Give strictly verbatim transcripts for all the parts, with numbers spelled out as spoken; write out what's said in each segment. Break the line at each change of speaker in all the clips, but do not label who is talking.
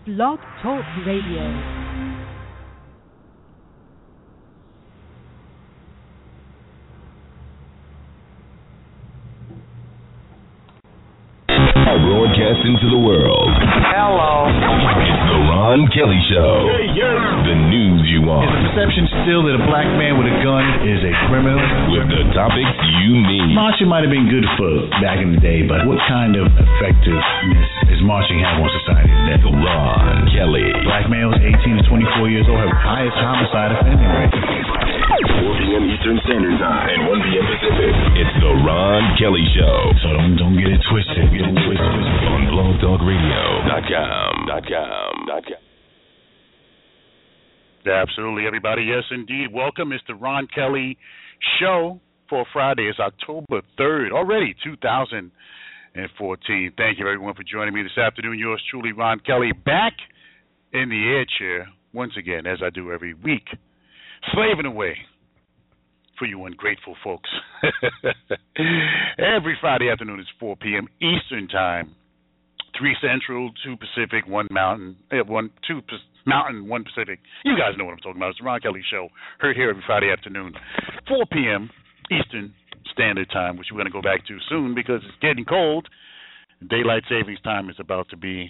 Blog Talk Radio.
Broadcasting to the world.
Hello.
It's the Ron Kelly Show.
Yeah, yeah.
The news you want.
Is the perception still that a black man with a gun is a criminal?
With the topics you need.
Marching might have been good for back in the day, but what kind of effectiveness is marching have on society today?
Ron Kelly.
Black males eighteen to twenty-four years old have the highest homicide offending rate.
four p.m. Eastern Standard Time and one p.m. Pacific. It's the Ron Kelly Show.
So don't don't get it twisted. Get it twisted.
On blog talk radio dot com.
Absolutely, everybody. Yes, indeed. Welcome. It's the Ron Kelly Show for Friday. It's October third, already two thousand fourteen. Thank you, everyone, for joining me this afternoon. Yours truly, Ron Kelly, back in the air chair once again, as I do every week, slaving away for you ungrateful folks. Every Friday afternoon it's four p.m. Eastern Time, three Central, two Pacific, one Mountain, eh, one two Mountain, one Pacific. You guys know what I'm talking about. It's the Ron Kelly Show, heard here every Friday afternoon, four p.m. Eastern Standard Time, which we're going to go back to soon because it's getting cold. Daylight savings time is about to be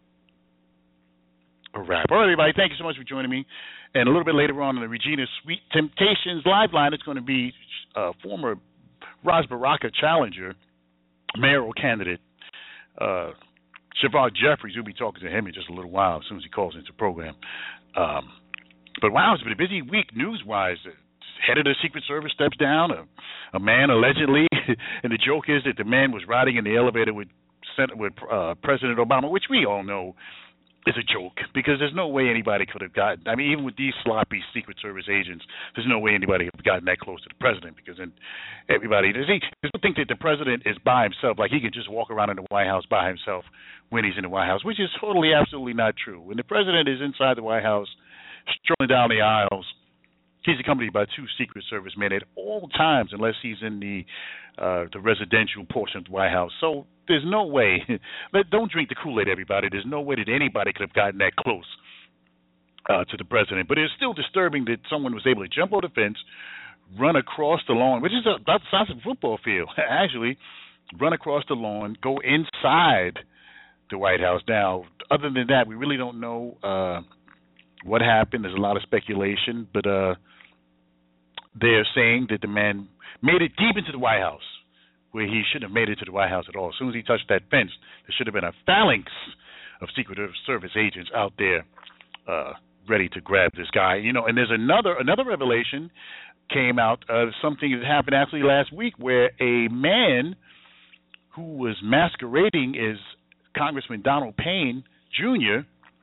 a wrap. All right, everybody, thank you so much for joining me. And a little bit later on in the Regina Sweet Temptations live line, it's going to be uh, former Ras Baraka challenger, mayoral candidate, uh, Shavard Jeffries. We'll be talking to him in just a little while as soon as he calls into the program. Um, but wow, it's been a busy week news-wise. Head of the Secret Service steps down, a, a man allegedly, and the joke is that the man was riding in the elevator with, with uh, President Obama, which we all know is a joke because there's no way anybody could have gotten, I mean, even with these sloppy Secret Service agents, there's no way anybody could have gotten that close to the president because then everybody, does he think that the president is by himself, like he can just walk around in the White House by himself when he's in the White House, which is totally, absolutely not true. When the president is inside the White House, strolling down the aisles, he's accompanied by two Secret Service men at all times, unless he's in the uh, the residential portion of the White House. So there's no way. Don't drink the Kool-Aid, everybody. There's no way that anybody could have gotten that close uh, to the president. But it's still disturbing that someone was able to jump over the fence, run across the lawn, which is about the size of a football field, actually, run across the lawn, go inside the White House. Now, other than that, we really don't know uh, what happened. There's a lot of speculation, but uh, they're saying that the man made it deep into the White House, where he shouldn't have made it to the White House at all. As soon as he touched that fence, there should have been a phalanx of Secret Service agents out there uh, ready to grab this guy. You know, and there's another another revelation came out of something that happened actually last week, where a man who was masquerading as Congressman Donald Payne Junior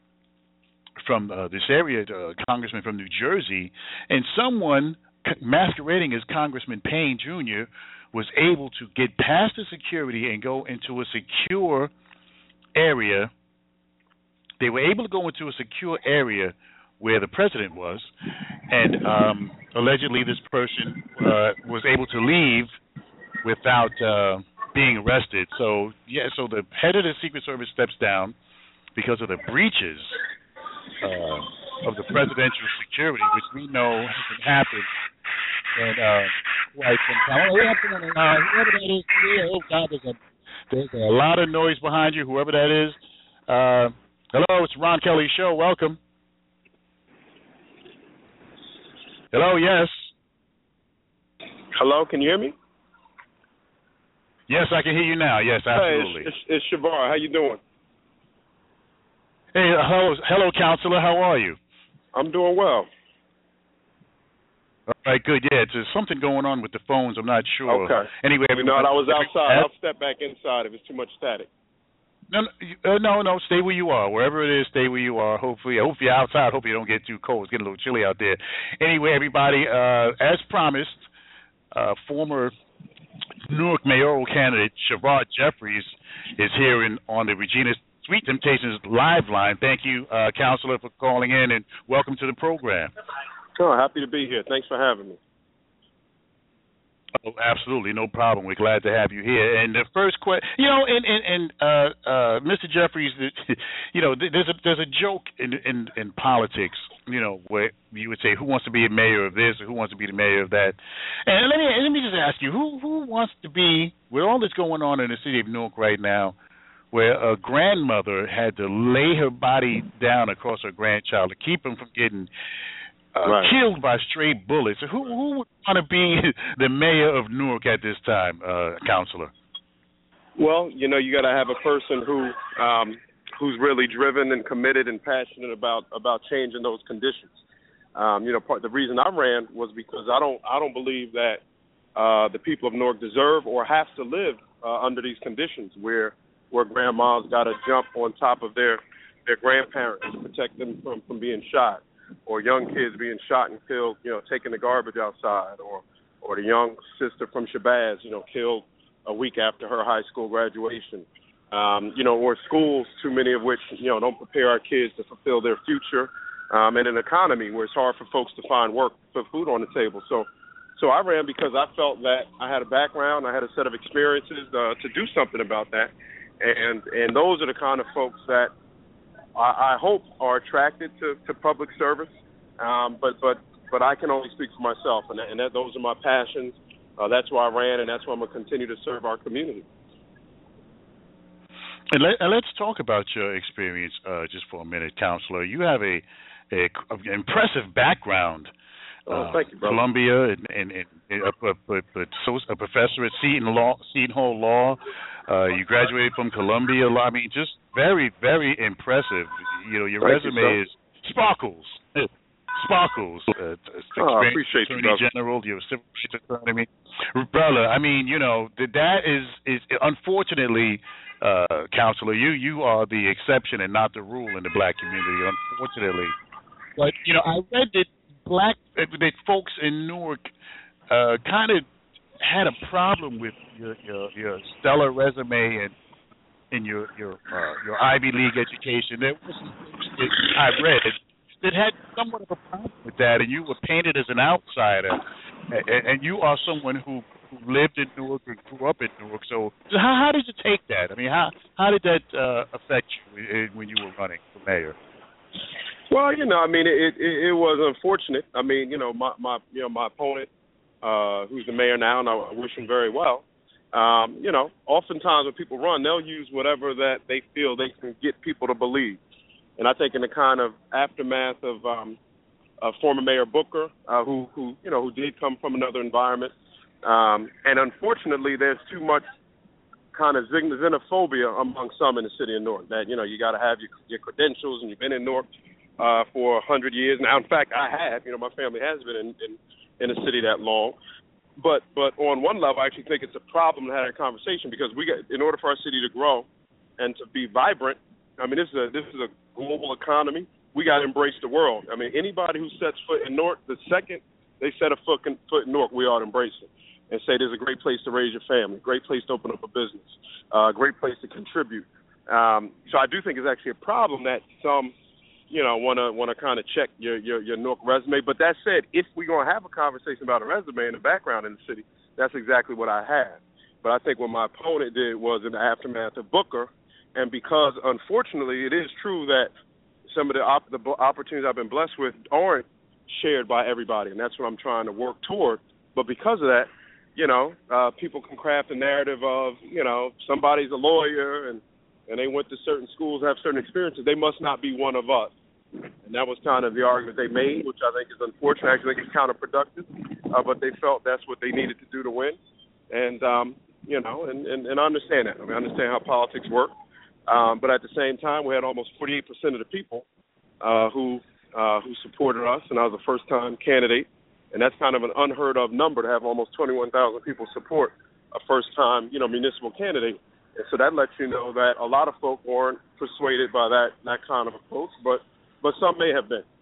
from uh, this area, uh, congressman from New Jersey, and someone masquerading as Congressman Payne Junior was able to get past the security and go into a secure area. They were able to go into a secure area where the president was, and um, allegedly this person uh, was able to leave without uh, being arrested. So, yeah, so the head of the Secret Service steps down because of the breaches uh, of the presidential security, which we know hasn't happened. And uh, right from time. Uh, whoever that is, oh God, there's a, there's a lot of noise behind you. Whoever that is. Uh, hello, it's Ron Kelly Show. Welcome. Hello, yes.
Hello, can you hear me?
Yes, I can hear you now. Yes, absolutely.
Hey, it's, it's, it's Shavar. How you doing?
Hey, hello, hello, counselor. How are you?
I'm doing well.
All right, good. Yeah, there's something going on with the phones. I'm not sure.
Okay.
Anyway,
you know, I was outside. I'll step back inside if it's too much static.
No, no, uh, no, no. Stay where you are. Wherever it is, stay where you are. Hopefully, I hope you're outside. Hope you don't get too cold. It's getting a little chilly out there. Anyway, everybody, uh, as promised, uh, former Newark mayoral candidate Shavard Jeffries is here in, on the Regina Sweet Temptations live line. Thank you, uh, counselor, for calling in, and welcome to the program.
Oh, happy to be here. Thanks for having me.
Oh, absolutely, no problem. We're glad to have you here. And the first question, you know, and and, and uh, uh, Mister Jeffries, you know, there's a there's a joke in, in in politics, you know, where you would say, who wants to be a mayor of this or who wants to be the mayor of that? And let me let me just ask you, who who wants to be, with all that's going on in the city of Newark right now, where a grandmother had to lay her body down across her grandchild to keep him from getting Uh, right. killed by stray bullets. Who who would want to be the mayor of Newark at this time, uh, Counselor?
Well, you know, you got to have a person who um, who's really driven and committed and passionate about about changing those conditions. Um, you know, part the reason I ran was because I don't I don't believe that uh, the people of Newark deserve or have to live uh, under these conditions where where grandmas got to jump on top of their their grandparents to protect them from, from being shot, or young kids being shot and killed, you know, taking the garbage outside, or or the young sister from Shabazz, you know, killed a week after her high school graduation. Um, you know, or schools, too many of which, you know, don't prepare our kids to fulfill their future, um, and an economy where it's hard for folks to find work, put food on the table. So so I ran because I felt that I had a background, I had a set of experiences uh, to do something about that. And and those are the kind of folks that I hope are attracted to, to public service, um, but but but I can only speak for myself, and, that, and that, those are my passions. Uh, that's why I ran, and that's why I'm going to continue to serve our community.
And, let, and let's talk about your experience uh, just for a minute, Counselor. You have a, a, a impressive background.
Oh, thank you, brother.
Columbia, and, and, and a, a, a, a professor at Seton Law, Seton Hall Law. Uh, you graduated from Columbia Law. I mean, just very, very impressive. You know, your
thank
resume
you,
is sparkles, sparkles. Uh,
oh, I appreciate
Attorney
you, brother.
General, you're a civil rights attorney, brother. I mean, you know, that is is unfortunately, uh, Counselor, you you are the exception and not the rule in the black community, unfortunately. But you know, I read that black that folks in Newark uh, kind of had a problem with your your, your stellar resume and in your your uh, your Ivy League education. There was some folks that I read that had somewhat of a problem with that, and you were painted as an outsider, and, and you are someone who, who lived in Newark and grew up in Newark. So, so how, how did you take that? I mean, how how did that uh, affect you when you were running for mayor?
Well, you know, I mean, it, it it was unfortunate. I mean, you know, my, my you know my opponent, uh, who's the mayor now, and I wish him very well. Um, you know, oftentimes when people run, they'll use whatever that they feel they can get people to believe. And I think in the kind of aftermath of um, uh, former Mayor Booker, uh, who who you know who did come from another environment, um, and unfortunately, there's too much kind of xenophobia among some in the city of Newark. That you know you got to have your, your credentials and you've been in Newark uh, for a hundred years now. In fact, I have. You know, my family has been in in, in the city that long. But but on one level, I actually think it's a problem to have a conversation because we got in order for our city to grow and to be vibrant. I mean, this is a this is a global economy. We got to embrace the world. I mean, anybody who sets foot in Newark, the second they set a foot in, foot in Newark, we ought to embrace it and say there's a great place to raise your family, great place to open up a business, a uh, great place to contribute. Um, so I do think it's actually a problem that some, you know, want to want to kind of check your, your your Newark resume. But that said, if we're going to have a conversation about a resume and a background in the city, that's exactly what I had. But I think what my opponent did was in the aftermath of Booker. And because, unfortunately, it is true that some of the, op- the opportunities I've been blessed with aren't shared by everybody, and that's what I'm trying to work toward. But because of that, you know, uh, people can craft a narrative of, you know, somebody's a lawyer and, and they went to certain schools, have certain experiences. They must not be one of us. And that was kind of the argument they made, which I think is unfortunate. I actually think it's counterproductive. Uh, but they felt that's what they needed to do to win. And, um, you know, and, and, and I understand that. I mean, I understand how politics work. Um, but at the same time, we had almost forty-eight percent of the people uh, who uh, who supported us, and I was a first-time candidate. And that's kind of an unheard-of number to have almost twenty-one thousand people support a first-time, you know, municipal candidate. And so that lets you know that a lot of folk weren't persuaded by that that kind of approach, but but some may have been,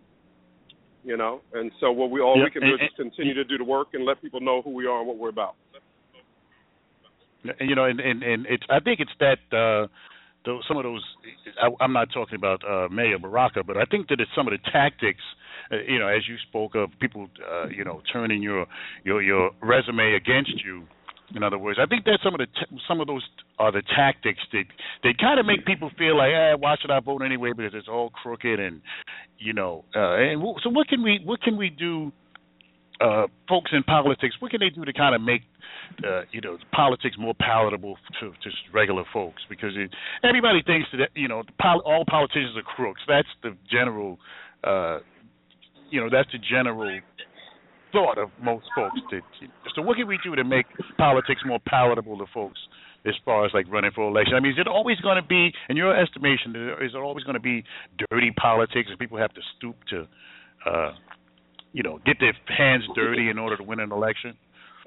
you know. And so what we all
yeah,
we can do is just continue to do the work and let people know who we are and what we're about.
You know, and and, and it's I think it's that. Uh, those, some of those. I, I'm not talking about uh, Mayor Baraka, but I think that it's some of the tactics. Uh, you know, as you spoke of, people, uh, you know, turning your your your resume against you. In other words, I think that some of the t- some of those are the tactics that they kind of make people feel like, eh, why should I vote anyway? Because it's all crooked, and you know. Uh, and w- so, what can we what can we do, uh, folks in politics? What can they do to kind of make, uh, you know, politics more palatable to just regular folks? Because it, everybody thinks that you know pol- all politicians are crooks. That's the general, uh, you know, that's the general thought of most folks. That, so what can we do to make politics more palatable to folks as far as like running for election? I mean, is it always going to be, in your estimation, is it always going to be dirty politics and people have to stoop to, uh, you know, get their hands dirty in order to win an election?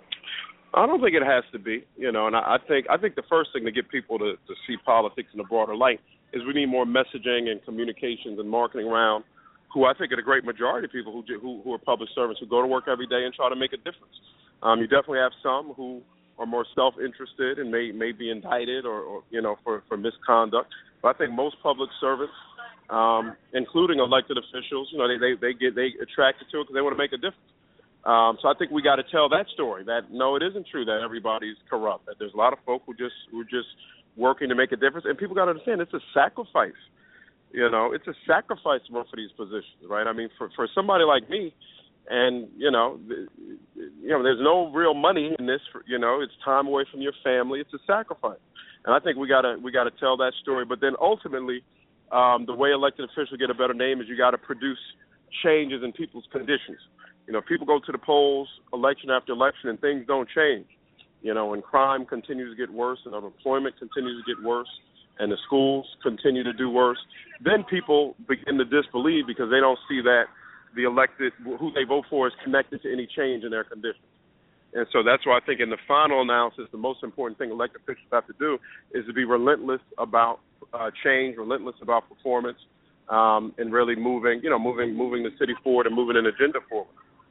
I don't think it has to be, you know, and I, I think I think the first thing to get people to, to see politics in a broader light is we need more messaging and communications and marketing around who I think are the great majority of people who, who who are public servants who go to work every day and try to make a difference. Um, you definitely have some who are more self-interested and may may be indicted or, or you know for, for misconduct. But I think most public servants, um, including elected officials, you know, they they, they get they attracted to it because they want to make a difference. Um, so I think we got to tell that story. That no, it isn't true that everybody's corrupt. That there's a lot of folk who just who are just working to make a difference, and people got to understand it's a sacrifice. You know, it's a sacrifice to run for these positions, right? I mean, for for somebody like me, and you know, you know, there's no real money in this. For, you know, it's time away from your family. It's a sacrifice, and I think we gotta we gotta tell that story. But then ultimately, um, the way elected officials get a better name is you got to produce changes in people's conditions. You know, people go to the polls election after election, and things don't change. You know, and crime continues to get worse, and unemployment continues to get worse, and the schools continue to do worse, then people begin to disbelieve because they don't see that the elected, who they vote for, is connected to any change in their conditions. And so that's why I think in the final analysis, the most important thing elected officials have to do is to be relentless about uh, change, relentless about performance, um, and really moving, you know, moving moving the city forward and moving an agenda forward.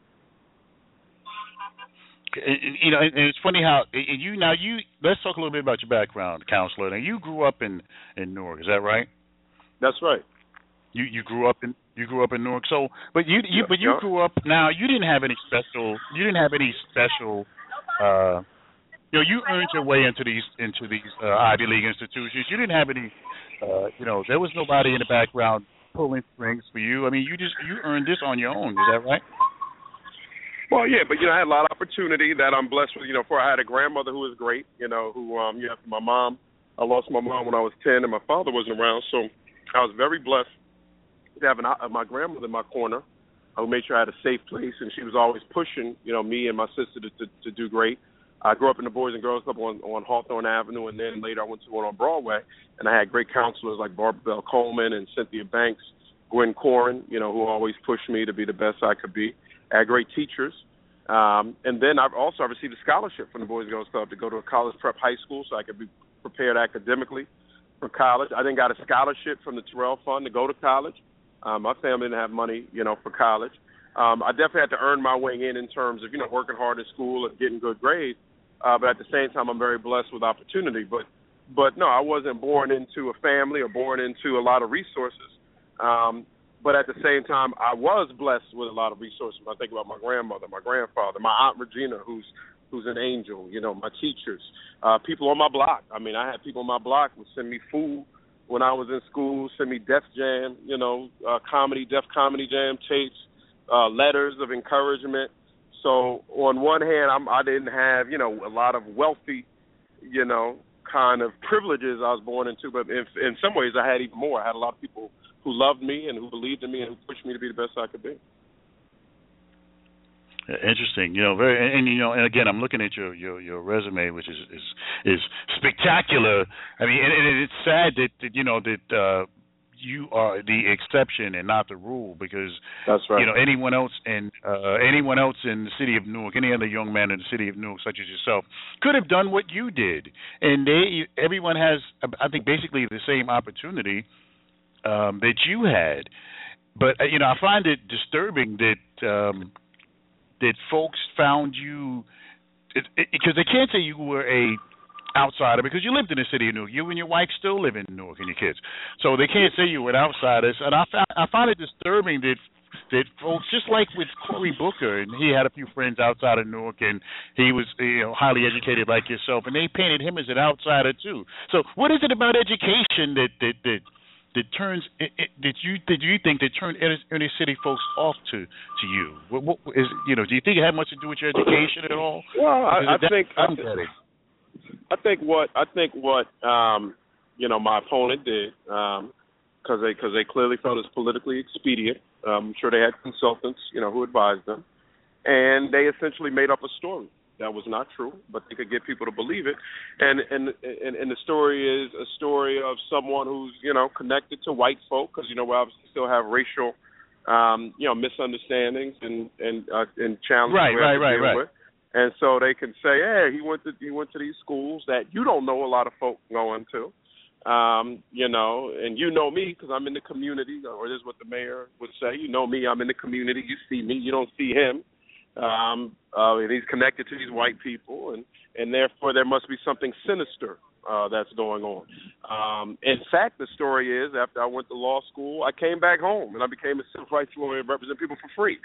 You know, and it's funny how you now you. Let's talk a little bit about your background, counselor. Now, you grew up in, in Newark, is that right?
That's right.
You you grew up in you grew up in Newark. So, but you you
yeah,
but you
yeah.
grew up. Now, you didn't have any special. You didn't have any special. Uh, you know, you earned your way into these into these uh, Ivy League institutions. You didn't have any. Uh, you know, there was nobody in the background pulling strings for you. I mean, you just you earned this on your own. Is that right?
Well, yeah, but, you know, I had a lot of opportunity that I'm blessed with. You know, for I had a grandmother who was great, you know, who, um, you know, my mom, I lost my mom when I was ten and my father wasn't around. So I was very blessed to have an, uh, my grandmother in my corner who made sure I had a safe place, and she was always pushing, you know, me and my sister to, to, to do great. I grew up in the Boys and Girls Club on, on Hawthorne Avenue, and then later I went to one on Broadway, and I had great counselors like Barbara Bell Coleman and Cynthia Banks, Gwen Corin, you know, who always pushed me to be the best I could be. I had great teachers. Um, and then I've also received a scholarship from the Boys and Girls Club to go to a college prep high school so I could be prepared academically for college. I then got a scholarship from the Terrell Fund to go to college. Um, my family didn't have money, you know, for college. Um, I definitely had to earn my way in in terms of, you know, working hard in school and getting good grades. Uh, but at the same time, I'm very blessed with opportunity. But, but no, I wasn't born into a family or born into a lot of resources. Um, But at the same time, I was blessed with a lot of resources. When I think about my grandmother, my grandfather, my Aunt Regina, who's who's an angel, you know, my teachers, uh, people on my block. I mean, I had people on my block who would send me food when I was in school, send me Def Jam, you know, uh, comedy, Def Comedy Jam tapes, uh, letters of encouragement. So on one hand, I'm, I didn't have, you know, a lot of wealthy, you know, kind of privileges I was born into. But in, in some ways, I had even more. I had a lot of people who loved me and who believed in me and who pushed me to be the best I could be.
Interesting, you know, very, and, and you know, and again, I'm looking at your your, your resume, which is, is is spectacular. I mean, and, and it's sad that, that you know that uh, you are the exception and not the rule, because
that's right.
You know, anyone else in uh, anyone else in the city of Newark, any other young man in the city of Newark, such as yourself, could have done what you did, and they everyone has, I think, basically the same opportunity um, that you had. But you know, I find it disturbing that. Um, that folks found you, because they can't say you were a outsider because you lived in the city of Newark. You and your wife still live in Newark and your kids. So they can't say you were an outsider. And I, I find it disturbing that that folks, just like with Cory Booker, and he had a few friends outside of Newark, and he was, you know, highly educated like yourself, and they painted him as an outsider too. So, what is it about education that that that, that turns that you that you think that turned inner, inner city folks off to to you? What, what is you know? Do you think it had much to do with your education at all?
Well, I, I think I, th- I think what I think what um, you know my opponent did because um, they because they clearly felt it's politically expedient. Um, I'm sure they had consultants, you know, who advised them, and they essentially made up a story that was not true, but they could get people to believe it. And and and, and the story is a story of someone who's, you know, connected to white folk, because you know we obviously still have racial, um, you know, misunderstandings and and uh, and challenges
right,
we have
right,
to
right,
deal
right.
with. And so they can say, hey, he went to he went to these schools that you don't know a lot of folk going to. Um, you know, and you know me because I'm in the community, or this is what the mayor would say. You know me, I'm in the community. You see me, you don't see him. Um, uh, and he's connected to these white people, and, and therefore there must be something sinister uh, that's going on. Um, in fact, the story is after I went to law school, I came back home and I became a civil rights lawyer and represent people for free.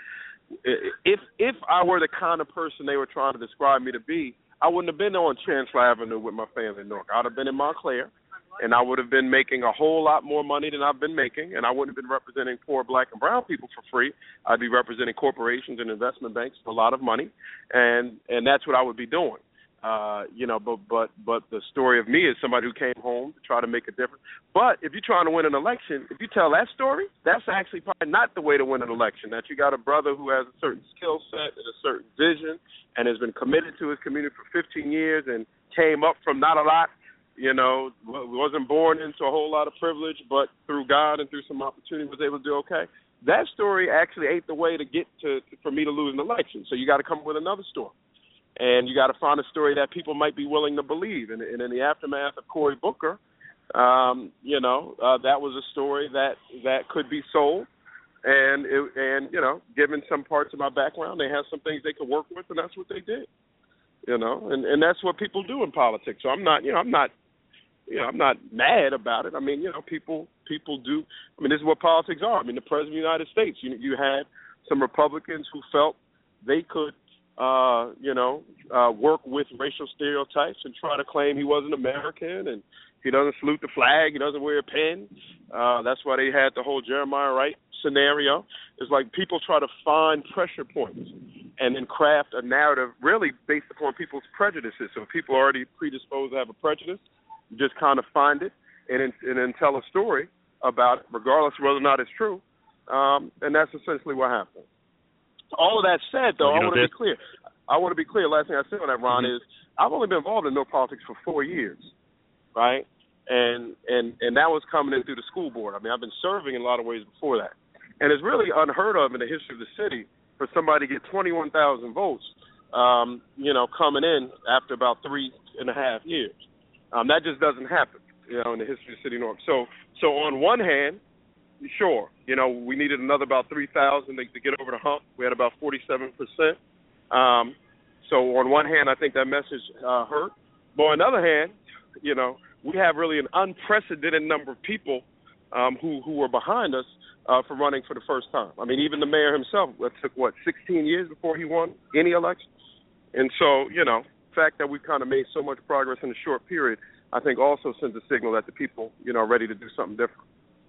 If if I were the kind of person they were trying to describe me to be, I wouldn't have been on Chancellor Avenue with my family in Newark. I would have been in Montclair. And I would have been making a whole lot more money than I've been making, and I wouldn't have been representing poor black and brown people for free. I'd be representing corporations and investment banks for a lot of money, and and that's what I would be doing. Uh, you know, but but but the story of me is somebody who came home to try to make a difference. But if you're trying to win an election, if you tell that story, that's actually probably not the way to win an election. That you got a brother who has a certain skill set and a certain vision and has been committed to his community for fifteen years and came up from not a lot. You know, wasn't born into a whole lot of privilege, but through God and through some opportunity was able to do okay. That story actually ain't the way to get to for me to lose an election. So you got to come up with another story. And you got to find a story that people might be willing to believe. And, and in the aftermath of Cory Booker, um, you know, uh, that was a story that, that could be sold. And, it, and you know, given some parts of my background, they have some things they could work with, and that's what they did. You know, and, and that's what people do in politics. So I'm not, you know, I'm not, you know, I'm not mad about it. I mean, you know, people people do. I mean, this is what politics are. I mean, the President of the United States, you you had some Republicans who felt they could, uh, you know, uh, work with racial stereotypes and try to claim he wasn't American and he doesn't salute the flag, he doesn't wear a pin. Uh, that's why they had the whole Jeremiah Wright scenario. It's like people try to find pressure points and then craft a narrative really based upon people's prejudices. So people are already predisposed to have a prejudice, just kind of find it and, and then tell a story about it, regardless of whether or not it's true. Um, and that's essentially what happened. All of that said, though, well, I want to be clear. I want to be clear. Last thing I say on that, Ron, mm-hmm. is I've only been involved in no politics for four years, right? And and and that was coming in through the school board. I mean, I've been serving in a lot of ways before that. And it's really unheard of in the history of the city for somebody to get twenty-one thousand votes, um, you know, coming in after about three and a half years. Um, that just doesn't happen, you know, in the history of the city of Newark. So, so on one hand, sure, you know, we needed another about three thousand to, to get over the hump. We had about forty-seven percent. Um, so on one hand, I think that message uh, hurt. But on the other hand, you know, we have really an unprecedented number of people um, who, who were behind us uh, for running for the first time. I mean, even the mayor himself, it took, what, sixteen years before he won any election? And so, you know, the fact that we've kind of made so much progress in a short period, I think also sends a signal that the people, you know, are ready to do something different.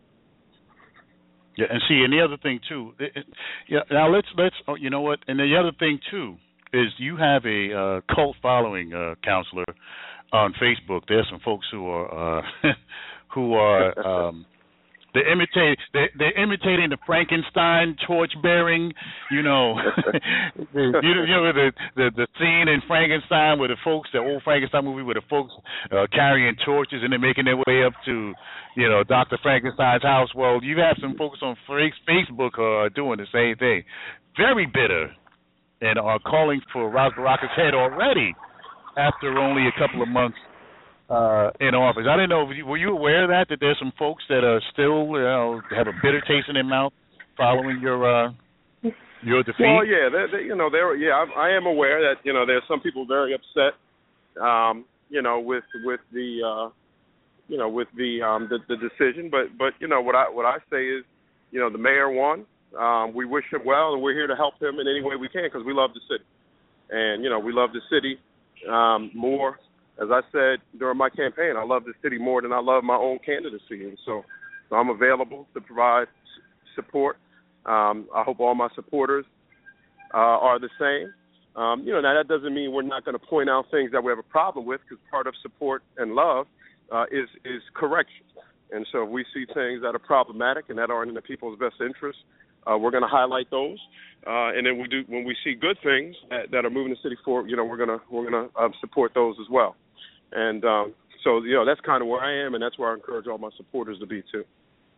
Yeah, and see, and the other thing too, it, it, yeah. Now let's let's, oh, you know what? And the other thing too is you have a uh, cult following, uh, counselor, on Facebook. There's some folks who are uh, who are. Um, They're imitating, they're, they're imitating the Frankenstein torch bearing, you know, you know, you know the, the the scene in Frankenstein where the folks, the old Frankenstein movie where the folks uh, carrying torches and they're making their way up to, you know, Doctor Frankenstein's house. Well, you have some folks on Facebook who are doing the same thing, very bitter, and are calling for Ras Baraka's head already after only a couple of months Uh, in office. I didn't know. Were you aware of that? That there's some folks that are still, you know, have a bitter taste in their mouth following your uh, your defeat?
Well, yeah, they, they, you know, there. Yeah, I, I am aware that you know there's some people very upset. Um, you know, with with the uh, you know with the um, the, the decision. But but you know what I what I say is, you know, the mayor won. Um, we wish him well, and we're here to help him in any way we can because we love the city, and you know we love the city um, more. As I said during my campaign, I love the city more than I love my own candidacy, and so, so I'm available to provide support. Um, I hope all my supporters uh, are the same. Um, you know, now that doesn't mean we're not going to point out things that we have a problem with, because part of support and love uh, is is correction. And so if we see things that are problematic and that aren't in the people's best interest, uh, we're going to highlight those. Uh, and then we do when we see good things that, that are moving the city forward, you know, we're gonna we're gonna uh, support those as well. And um, so you know that's kind of where I am, and that's where I encourage all my supporters to be too.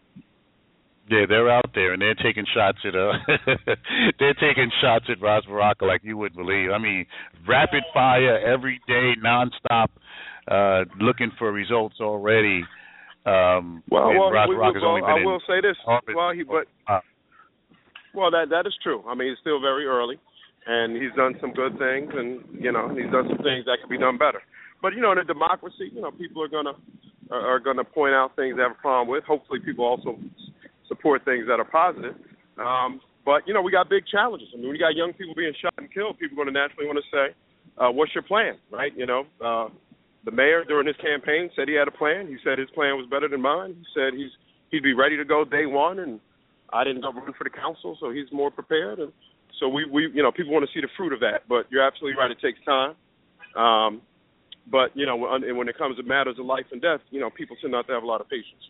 Yeah, they're out there and they're taking shots at uh, they're taking shots at Ras Baraka like you wouldn't believe. I mean, rapid fire every day, nonstop, uh, looking for results already. Um,
well, well,
Ras
we,
Baraka's
well
only been
I
in
will say this.
office.
Well, he, but
uh,
well, that that is true. I mean, it's still very early, and he's done some good things, and you know, he's done some things that could be done better. But you know, in a democracy, you know, people are gonna are, are gonna point out things they have a problem with. Hopefully, people also support things that are positive. Um, but, you know, we got big challenges. I mean, we got young people being shot and killed. People are going to naturally want to say, uh, what's your plan, right? You know, uh, the mayor during his campaign said he had a plan. He said his plan was better than mine. He said he's he'd be ready to go day one, and I didn't go run for the council, so he's more prepared. And so we, we you know, people want to see the fruit of that. But you're absolutely right. It takes time. Um, but, you know, when, when it comes to matters of life and death, you know, people tend not to have a lot of patience.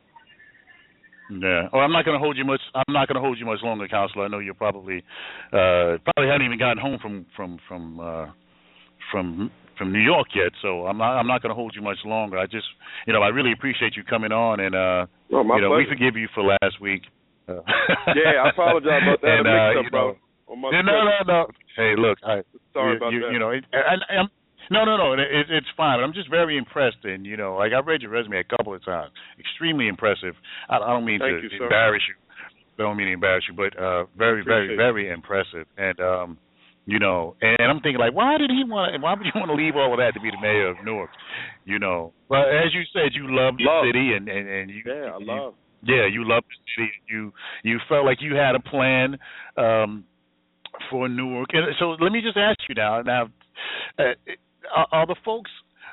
Yeah. Well, I'm not going to hold you much. I'm not going to hold you much longer, Counselor. I know you're probably uh, probably haven't even gotten home from from from uh, from from New York yet. So I'm not I'm not going to hold you much longer. I just you know I really appreciate you coming on, and uh,
oh, my
you know
pleasure.
we forgive you for last week. Uh,
yeah, I apologize about that.
And,
I mixed
uh,
up, bro.
Know, no, no, no. Hey, look, I,
sorry
you,
about
you,
that.
You know, it, I, I'm. No, no, no. It, it's fine. I'm just very impressed, and you know, like I've read your resume a couple of times. Extremely impressive. I, I don't mean
Thank
to
you,
embarrass you. I don't mean to embarrass you, but uh, very, very, very impressive. And um, you know, and I'm thinking like, why did he want? Why would you want to leave all of that to be the mayor of Newark? You know, but as you said, you love the
love.
city, and and, and you.
Yeah, I
you,
love.
Yeah, you love the city. You you felt like you had a plan um, for Newark. And so let me just ask you now. Now. Uh, Are, are the folks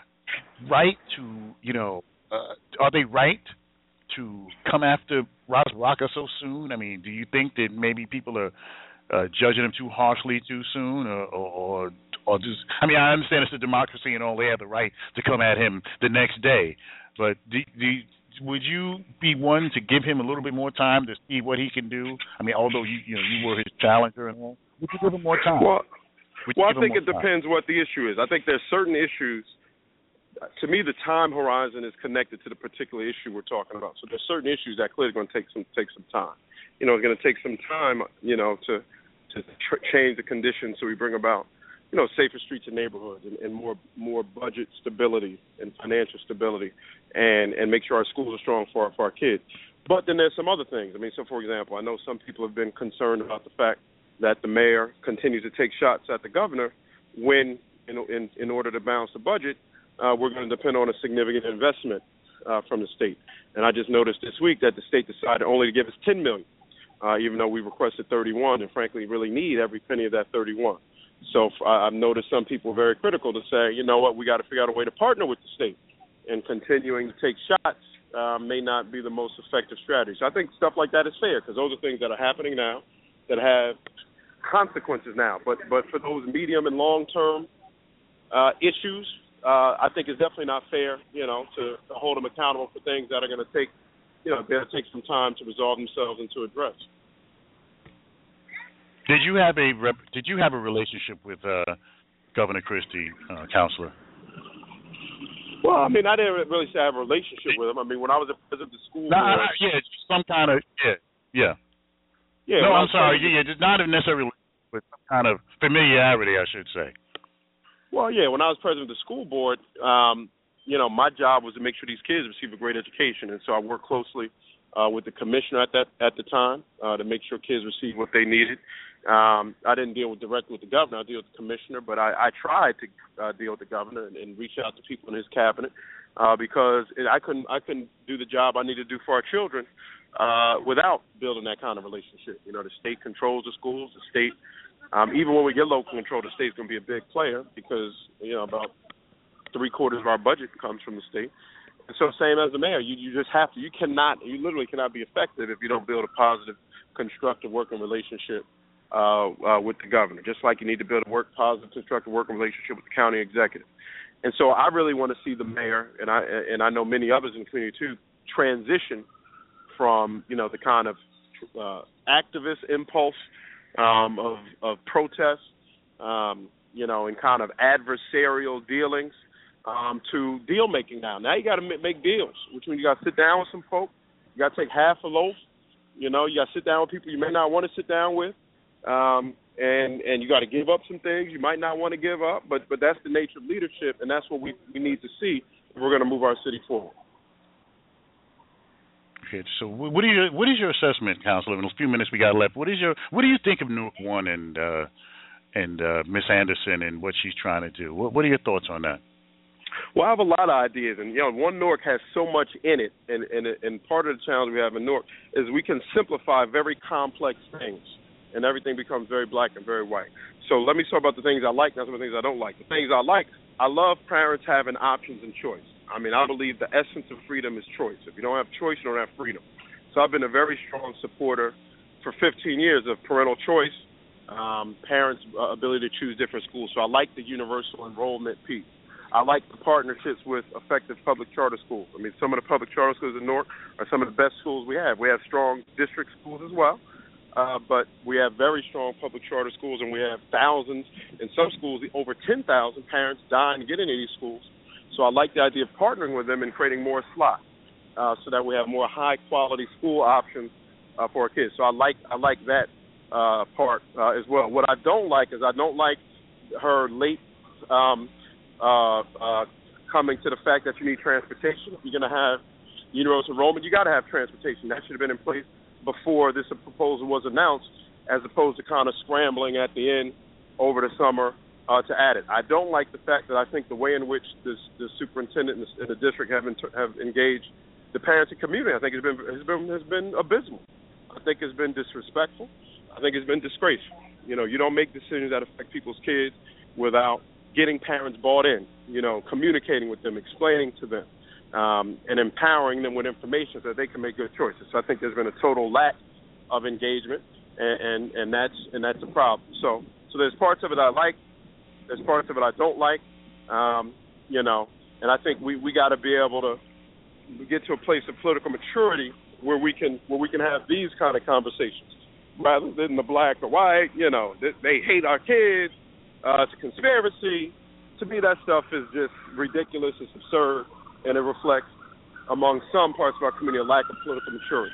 right to, you know, uh, are they right to come after Ras Baraka so soon? I mean, do you think that maybe people are uh, judging him too harshly too soon, or, or, or just? I mean, I understand it's a democracy and all; they have the right to come at him the next day. But do, do, would you be one to give him a little bit more time to see what he can do? I mean, although you, you know, you were his challenger and all, would you give him more time?
Well, Well, I think it
time?
depends what the issue is. I think there's certain issues. To me, the time horizon is connected to the particular issue we're talking about. So there's certain issues that clearly going to take some take some time. You know, it's going to take some time. You know, to to tr- change the conditions so we bring about, you know, safer streets and neighborhoods and, and more more budget stability and financial stability, and and make sure our schools are strong for our, for our kids. But then there's some other things. I mean, so for example, I know some people have been concerned about the fact that the mayor continues to take shots at the governor when, in in, in order to balance the budget, uh, we're going to depend on a significant investment uh, from the state. And I just noticed this week that the state decided only to give us ten million dollars, uh, even though we requested thirty-one, and frankly really need every penny of that thirty-one. So uh, I've noticed some people very critical to say, you know what, we got to figure out a way to partner with the state, and continuing to take shots uh, may not be the most effective strategy. So I think stuff like that is fair, because those are things that are happening now that have consequences now, but but for those medium and long term uh, issues, uh, I think it's definitely not fair, you know, to, to hold them accountable for things that are going to take, you know, they'll take some time to resolve themselves and to address.
Did you have a rep, Did you have a relationship with uh, Governor Christie, uh, Counselor?
Well, I mean, I didn't really say I have a relationship with him. I mean, when I was a president of the school
no,
board,
uh, yeah, some kind of yeah, yeah.
Yeah,
no,
well,
I'm sorry. Yeah, yeah, not necessarily with some kind of familiarity, I should say.
Well, yeah, when I was president of the school board, um, you know, my job was to make sure these kids receive a great education, and so I worked closely uh, with the commissioner at that at the time uh, to make sure kids received what they needed. Um, I didn't deal with directly with the governor. I deal with the commissioner, but I, I tried to uh, deal with the governor and, and reach out to people in his cabinet uh, because it, I couldn't I couldn't do the job I needed to do for our children uh, without building that kind of relationship. You know, the state controls the schools. The state, um, even when we get local control, the state's going to be a big player because you know about three quarters of our budget comes from the state. And so, same as the mayor, you you just have to. You cannot. You literally cannot be effective if you don't build a positive, constructive working relationship Uh, uh, with the governor, just like you need to build a work positive, constructive working relationship with the county executive. And so I really want to see the mayor, and I and I know many others in the community too, transition from you know the kind of uh, activist impulse um, of of protest, um, you know, and kind of adversarial dealings um, to deal making now. Now you got to make deals, which means you got to sit down with some folk, you got to take half a loaf, you know, you got to sit down with people you may not want to sit down with. Um, and and you got to give up some things you might not want to give up, but but that's the nature of leadership, and that's what we, we need to see if we're going to move our city forward.
Okay, so what do you what is your assessment, Councilor? In the few minutes we got left, what is your what do you think of Newark One and uh, and uh, Miss Anderson and what she's trying to do? What what are your thoughts on that?
Well, I have a lot of ideas, and you know, One Newark has so much in it, and and and part of the challenge we have in Newark is we can simplify very complex things. And everything becomes very black and very white. So let me talk about the things I like, not some of the things I don't like. The things I like, I love parents having options and choice. I mean, I believe the essence of freedom is choice. If you don't have choice, you don't have freedom. So I've been a very strong supporter for fifteen years of parental choice, um, parents' uh, ability to choose different schools. So I like the universal enrollment piece. I like the partnerships with effective public charter schools. I mean, some of the public charter schools in Newark are some of the best schools we have. We have strong district schools as well. Uh, but we have very strong public charter schools, and we have thousands, in some schools, over ten thousand parents dying to get into these schools. So I like the idea of partnering with them and creating more slots uh, so that we have more high-quality school options uh, for our kids. So I like I like that uh, part uh, as well. What I don't like is I don't like her late um, uh, uh, coming to the fact that you need transportation. If you're going to have universal enrollment, you got to have transportation. That should have been in place before this proposal was announced, as opposed to kind of scrambling at the end over the summer uh, to add it. I don't like the fact that I think the way in which this, the superintendent and the, and the district have been, have engaged the parents and community, I think has been has been has been abysmal. I think it's been disrespectful. I think it's been disgraceful. You know, you don't make decisions that affect people's kids without getting parents bought in. You know, communicating with them, explaining to them. Um, and empowering them with information so that they can make good choices. So I think there's been a total lack of engagement, and, and, and that's and that's a problem. So so there's parts of it I like, there's parts of it I don't like, um, you know, and I think we, we got to be able to get to a place of political maturity where we can where we can have these kind of conversations rather than the black or white. You know, they, they hate our kids. Uh, it's a conspiracy. To me, that stuff is just ridiculous. It's absurd. And it reflects, among some parts of our community, a lack of political maturity.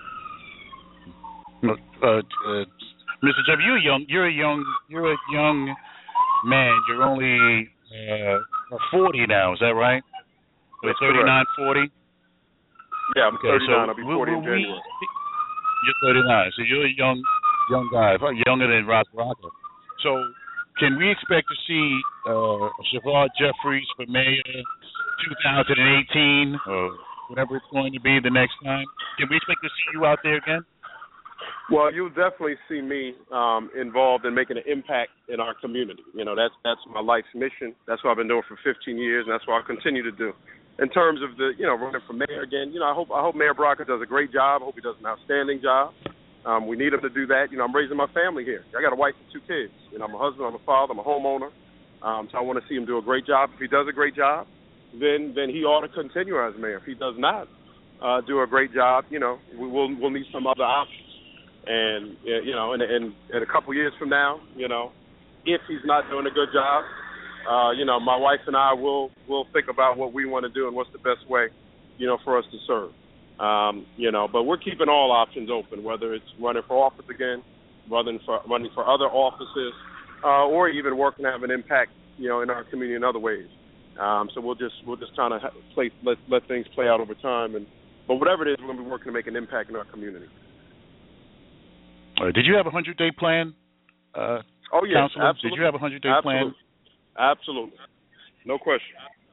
Uh, uh, Mister Jeff, you're young. You're a young. You're a young man. You're only uh, forty now. Is that right?
That's
thirty-nine, forty.
Yeah, I'm
okay,
thirty-nine.
So
I'll be forty in January.
You're thirty-nine, so you're a young, young guy, probably younger than Ross Baraka. So, can we expect to see uh, Shavard Jeffries for mayor two thousand eighteen or whatever it's going to be the next time? Can we expect to see you out there again?
Well, you'll definitely see me um, involved in making an impact in our community. You know, that's that's my life's mission. That's what I've been doing for fifteen years, and that's what I'll continue to do. In terms of the, you know, running for mayor again, you know, I hope I hope Mayor Baraka does a great job. I hope he does an outstanding job. Um, we need him to do that. You know, I'm raising my family here. I got a wife and two kids. You know, I'm a husband, I'm a father, I'm a homeowner. Um, so I want to see him do a great job. If he does a great job, then then he ought to continue as mayor. If he does not uh, do a great job, you know, we will we'll need some other options. And you know, in, in, in a couple years from now, you know, if he's not doing a good job, uh, you know, my wife and I will will think about what we want to do and what's the best way, you know, for us to serve. Um, you know, but we're keeping all options open, whether it's running for office again, running for running for other offices, uh, or even working to have an impact, you know, in our community in other ways. Um, so we'll just we'll just kind of play let let things play out over time, and but whatever it is, we're going to be working to make an impact in our community.
Uh, did you have a hundred day plan Uh,
oh yeah,
Counselor,
absolutely.
did you have a hundred day
absolutely.
plan?
Absolutely, no question.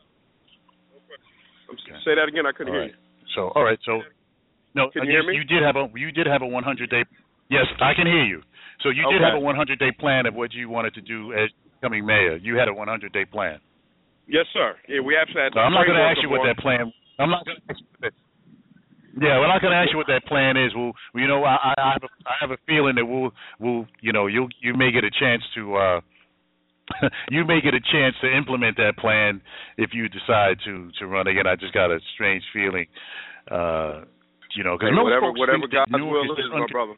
Okay.
Say that again. I couldn't
all
hear
right.
you.
So, all right. So, no,
can you
you,
hear me?
you did have a you did have a one hundred day. Yes, I can hear you. So you
okay.
did have a one hundred day plan of what you wanted to do as becoming mayor. You had a one hundred day plan.
Yes, sir. Yeah, we actually had.
No, I'm not going to ask you what that plan. I'm not going to ask you what that. Yeah, well, I'm not going to ask you what that plan is. Well, you know, I, I have a I have a feeling that we'll we'll you know you you may get a chance to. uh You may get a chance to implement that plan if you decide to, to run again. I just got a strange feeling, uh, you know, because
hey,
most
whatever
folks
whatever
think
God's
that
will
is,
is, my brother.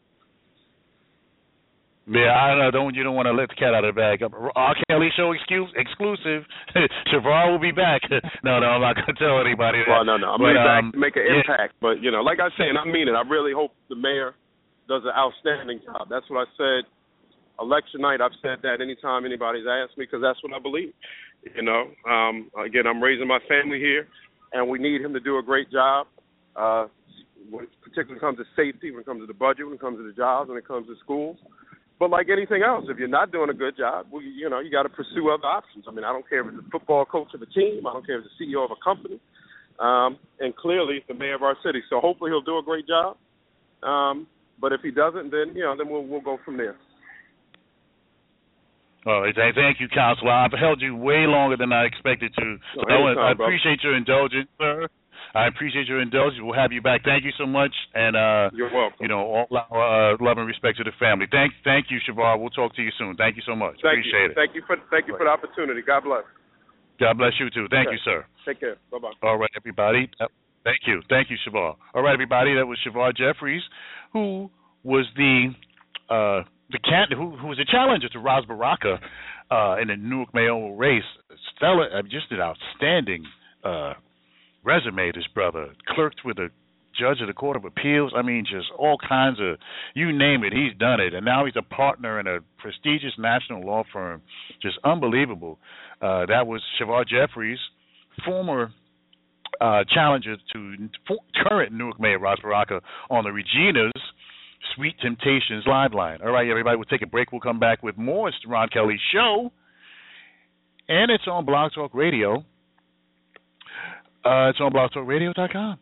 Yeah, I don't know. Don't you don't want to let the cat out of the bag. R. Kelly show excuse, exclusive. Shavar will be back. no, no, I'm not going to tell anybody that.
Well, no, no. I'm
but,
back
um,
to make an
yeah.
impact. But you know, like I say, and I mean it. I really hope the mayor does an outstanding job. That's what I said. Election night, I've said that anytime anybody's asked me because that's what I believe. You know, um, again, I'm raising my family here, and we need him to do a great job, uh, when it particularly comes to safety, when it comes to the budget, when it comes to the jobs, when it comes to schools. But like anything else, if you're not doing a good job, well, you know, you got to pursue other options. I mean, I don't care if it's a football coach of a team. I don't care if it's the C E O of a company. Um, and clearly, the mayor of our city. So hopefully he'll do a great job. Um, but if he doesn't, then, you know, then we'll, we'll go from there.
All right, thank you, Counselor. I've held you way longer than I expected to.
Oh,
I, want, I
brother.
appreciate your indulgence, sir. I appreciate your indulgence. We'll have you back. Thank you so much. And, uh,
you're welcome.
You know, all our uh, love and respect to the family. Thank thank you, Shavar. We'll talk to you soon. Thank you so much.
Thank
appreciate
you.
it.
Thank you for thank you for the opportunity. God bless.
God bless you, too. Thank
okay.
you, sir.
Take care. Bye-bye.
All right, everybody. Thank you. Thank you, Shavar. All right, everybody. That was Shavar Jeffries, who was the uh, the can- who, who was a challenger to Ras Baraka uh, in the Newark mayoral race. Stella, uh, just an outstanding uh, resume, this brother. Clerked with a judge of the Court of Appeals. I mean, just all kinds of, you name it, he's done it. And now he's a partner in a prestigious national law firm. Just unbelievable. Uh, that was Shavar Jeffries, former uh, challenger to current Newark Mayor Ras Baraka on the Regina's Sweet Temptations live line. All right, everybody, we'll take a break. We'll come back with more. It's the Ron Kelly Show, and it's on Blog Talk Radio. Uh, it's on blog talk radio dot com.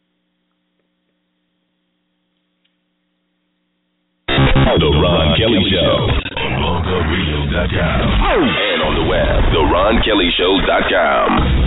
The Ron Kelly Show on blog talk radio dot com and on the web, the ron kelly show dot com.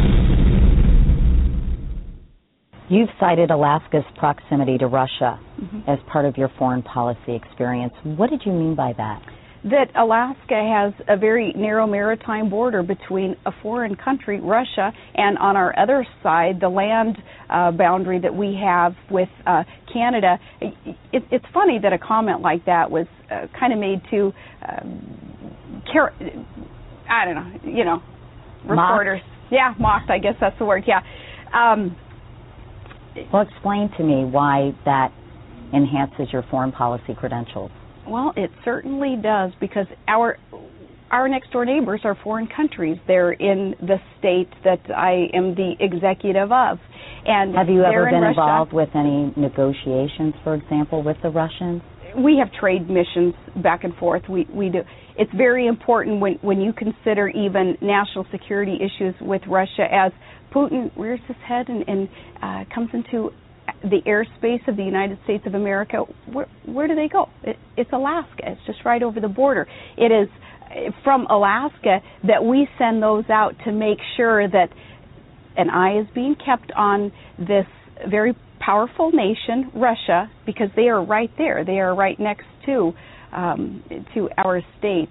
You've cited Alaska's proximity to Russia
mm-hmm.
as part of your foreign policy experience. What did you mean by that?
That Alaska has a very narrow maritime border between a foreign country, Russia, and on our other side, the land uh, boundary that we have with uh, Canada. It, it's funny that a comment like that was uh, kind of made to, um, car- I don't know, you know, reporters.
Mocked?
Yeah, mocked, I guess that's the word, yeah. Um,
well, explain to me why that enhances your foreign policy credentials.
Well, it certainly does, because our our next door neighbors are foreign countries. They're in the state that I am the executive of. And
have you ever been
in
involved with any negotiations, for example, with the Russians?
We have trade missions back and forth. We we do. It's very important when, when you consider even national security issues with Russia, as Putin rears his head and, and uh, comes into the airspace of the United States of America. Where, where do they go? It, it's Alaska. It's just right over the border. It is from Alaska that we send those out to make sure that an eye is being kept on this very powerful nation, Russia, because they are right there. They are right next to um, to our state.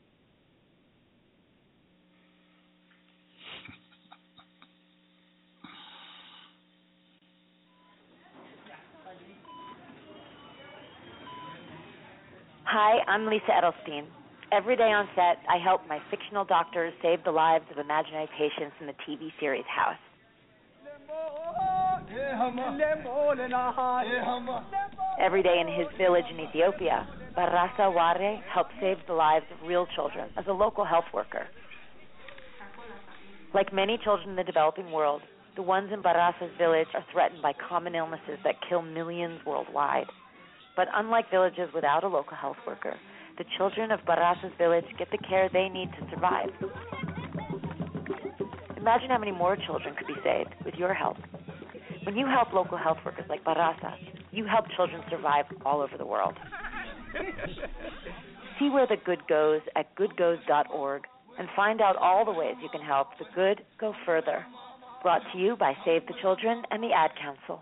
Hi, I'm Lisa Edelstein. Every day on set, I help my fictional doctors save the lives of imaginary patients in the T V series House. Every day in his village in Ethiopia, Barasa Ware helps save the lives of real children as a local health worker. Like many children in the developing world, the ones in Barasa's village are threatened by common illnesses that kill millions worldwide. But unlike villages without a local health worker, the children of Barrasas Village get the care they need to survive. Imagine how many more children could be saved with your help. When you help local health workers like Barrasas, you help children survive all over the world. See where the good goes at good goes dot org and find out all the ways you can help the good go further. Brought to you by Save the Children and the Ad Council.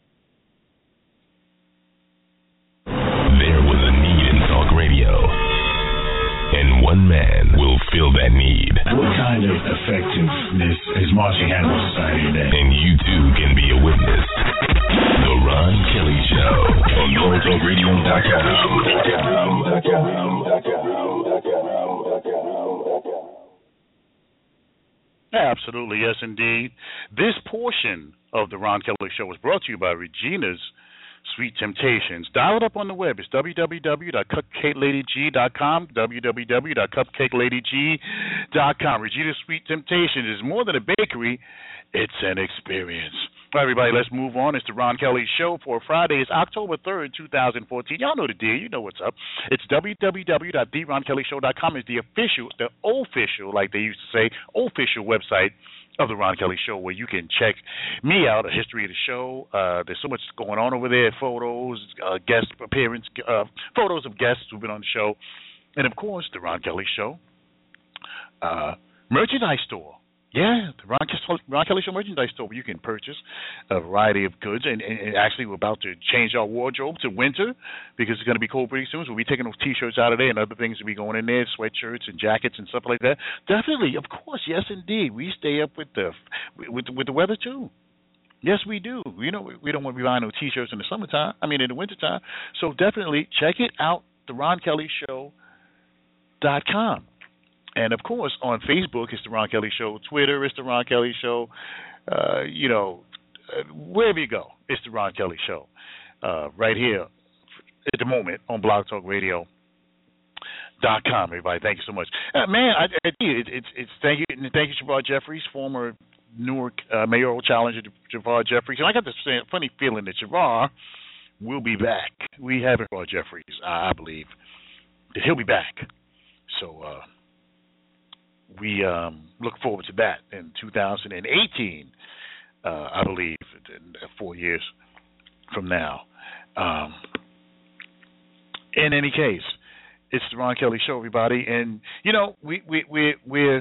There was a need in talk radio, and one man will fill that need.
What kind of effectiveness is Marching Hand Society today?
And you too can be a witness. The Ron Kelly Show on blog talk radio dot com.
Absolutely, yes, indeed. This portion of the Ron Kelly Show was brought to you by Regina's Sweet Temptations. Dial it up on the web. It's w w w dot cupcake lady g dot com, w w w dot cupcake lady g dot com. Regina's Sweet Temptations is more than a bakery. It's an experience. All right, everybody, let's move on. It's the Ron Kelly Show for Friday. It's October third, twenty fourteen. Y'all know the deal. You know what's up. It's w w w dot the ron kelly show dot com. It's the official, the official, like they used to say, official website of the Ron Kelly Show, where you can check me out, a history of the show. Uh, there's so much going on over there, photos, uh, guest appearance, uh, photos of guests who've been on the show, and, of course, the Ron Kelly Show uh, merchandise store. Yeah, the Ron, Ron Kelly Show merchandise store, where you can purchase a variety of goods. And, and, and actually, we're about to change our wardrobe to winter because it's going to be cold pretty soon. So we'll be taking those T-shirts out of there, and other things will be going in there, sweatshirts and jackets and stuff like that. Definitely, of course, yes, indeed. We stay up with the with, with the weather, too. Yes, we do. You know, we don't want to be buying no T-shirts in the summertime. I mean, in the wintertime. So definitely check it out, the ron kelly show dot com. And, of course, on Facebook, it's The Ron Kelly Show. Twitter, it's The Ron Kelly Show. Uh, you know, wherever you go, it's The Ron Kelly Show. Uh, right here at the moment on blog talk radio dot com, everybody. Thank you so much. Uh, man, I, I, it, it's, it's thank you, thank you, Javad Jeffries, former Newark uh, mayoral challenger, Javad Jeffries. And I got this funny feeling that Javad will be back. We have Javad Jeffries, I believe, that he'll be back. So, uh, we um, look forward to that in two thousand eighteen, uh, I believe, four years from now. Um, in any case, it's the Ron Kelly Show, everybody, and you know we we we we're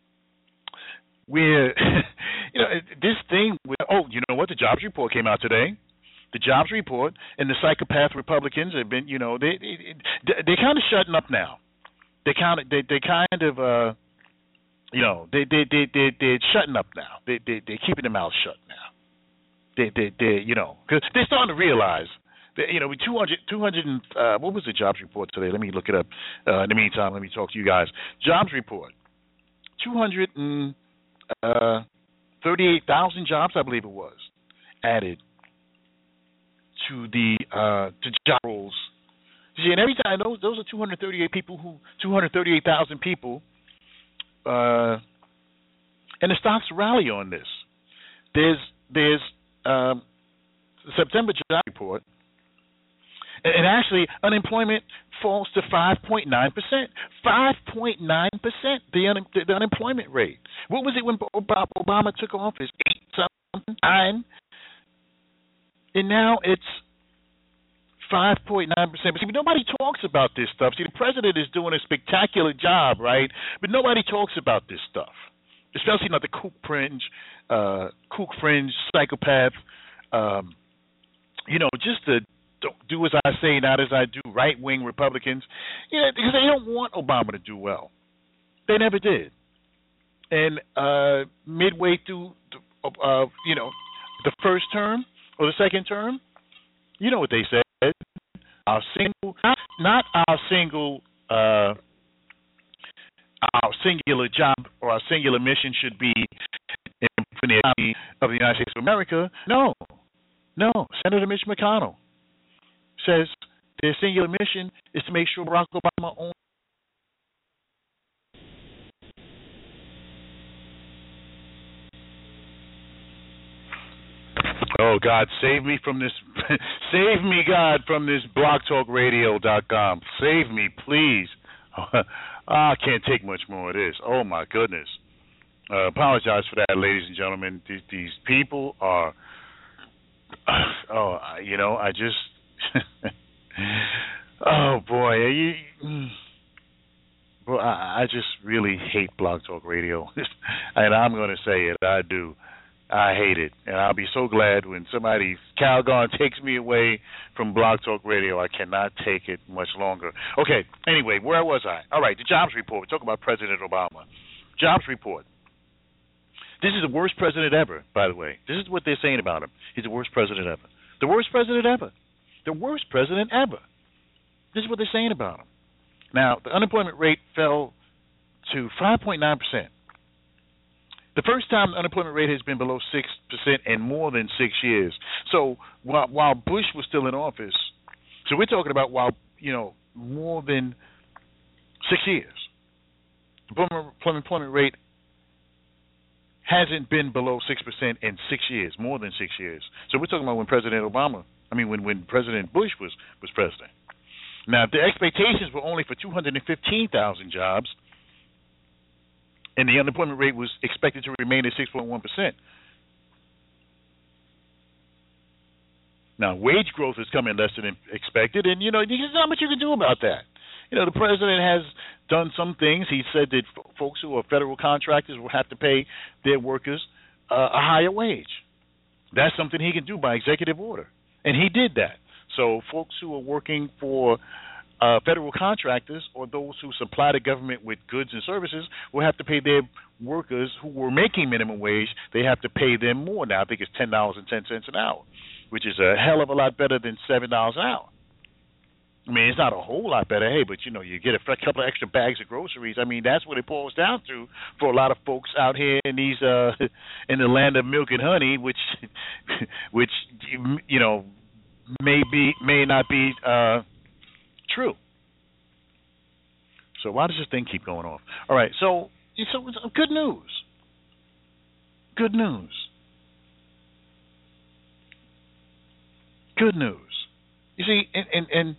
we're you know this thing. Oh, you know what? The jobs report came out today. The jobs report and the psychopath Republicans have been, you know, they they they're kind of shutting up now. They kind of they they kind of. Uh, You know, they they they they they're shutting up now. They they they're keeping their mouths shut now. They they they you know, because they're starting to realize that, you know, we two hundred two hundred and uh, what was the jobs report today? Let me look it up. Uh, in the meantime, let me talk to you guys. Jobs report: two hundred and thirty-eight thousand jobs, I believe it was, added to the uh, to job roles. See, and every time those those are two hundred thirty-eight people who two hundred thirty-eight thousand people. Uh, and the stocks rally on this. There's there's um, the September job report, and, and actually unemployment falls to five point nine percent. five point nine percent the, un, the the unemployment rate. What was it when Obama took office? Eight something nine, and now it's five point nine percent. But see, nobody talks about this stuff. See, the president is doing a spectacular job, right? But nobody talks about this stuff, especially not the kook fringe, uh, kook fringe psychopath. Um, you know, just the don't do as I say, not as I do. Right wing Republicans, you know, because they don't want Obama to do well. They never did. And uh, midway through, uh, you know, the first term or the second term, you know what they said. Our single, not, not our single, uh, our singular job or our singular mission should be in the economy of the United States of America. No, no. Senator Mitch McConnell says their singular mission is to make sure Barack Obama owns. Oh, God, save me from this. Save me, God, from this blog talk radio dot com. Save me, please. oh, I can't take much more of this. Oh, my goodness. Uh, apologize for that, ladies and gentlemen. These, these people are, oh, you know, I just, oh, boy. You, well, I, I just really hate Blog Talk Radio. And I'm going to say it. I do. I hate it, and I'll be so glad when somebody, Calgon, takes me away from Blog Talk Radio. I cannot take it much longer. Okay, anyway, where was I? All right, the jobs report. We're talking about President Obama. Jobs report. This is the worst president ever, by the way. This is what they're saying about him. He's the worst president ever. The worst president ever. The worst president ever. This is what they're saying about him. Now, the unemployment rate fell to five point nine percent. The first time the unemployment rate has been below six percent in more than six years. So while, while Bush was still in office, so we're talking about while, you know, more than six years, the unemployment rate hasn't been below six percent in six years, more than six years. So we're talking about when President Obama, I mean, when, when President Bush was, was president. Now, the expectations were only for two hundred fifteen thousand jobs, and the unemployment rate was expected to remain at six point one percent. Now, wage growth is coming less than expected, and, you know, there's not much you can do about that. You know, the president has done some things. He said that f- folks who are federal contractors will have to pay their workers uh, a higher wage. That's something he can do by executive order, and he did that. So folks who are working for Uh, federal contractors or those who supply the government with goods and services will have to pay their workers who were making minimum wage, they have to pay them more now. I think it's ten dollars and ten cents an hour, which is a hell of a lot better than seven dollars an hour. I mean, it's not a whole lot better, hey, but, you know, you get a couple of extra bags of groceries. I mean, that's what it boils down to for a lot of folks out here in these uh, in the land of milk and honey, which, which you know, may be may not be uh, true. So why does this thing keep going off? All right, so so good news. Good news. Good news. You see, and and, and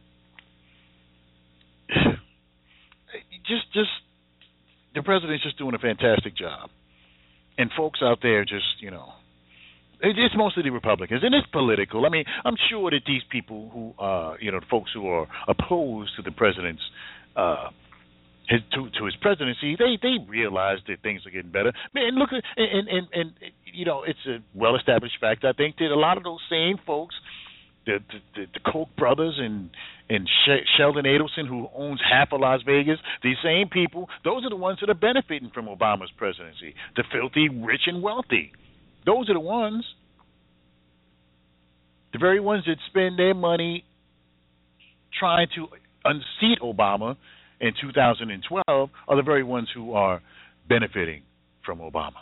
just just the president's just doing a fantastic job, and folks out there just, you know, it's mostly the Republicans, and it's political. I mean, I'm sure that these people who, uh, you know, the folks who are opposed to the president's, uh, his, to, to his presidency, they they realize that things are getting better. Man, look, at, and, and and you know, it's a well-established fact, I think, that a lot of those same folks, the the, the Koch brothers and and Sheldon Adelson, who owns half of Las Vegas, these same people, those are the ones that are benefiting from Obama's presidency. The filthy, rich, and wealthy. Those are the ones, the very ones that spend their money trying to unseat Obama in two thousand twelve are the very ones who are benefiting from Obama.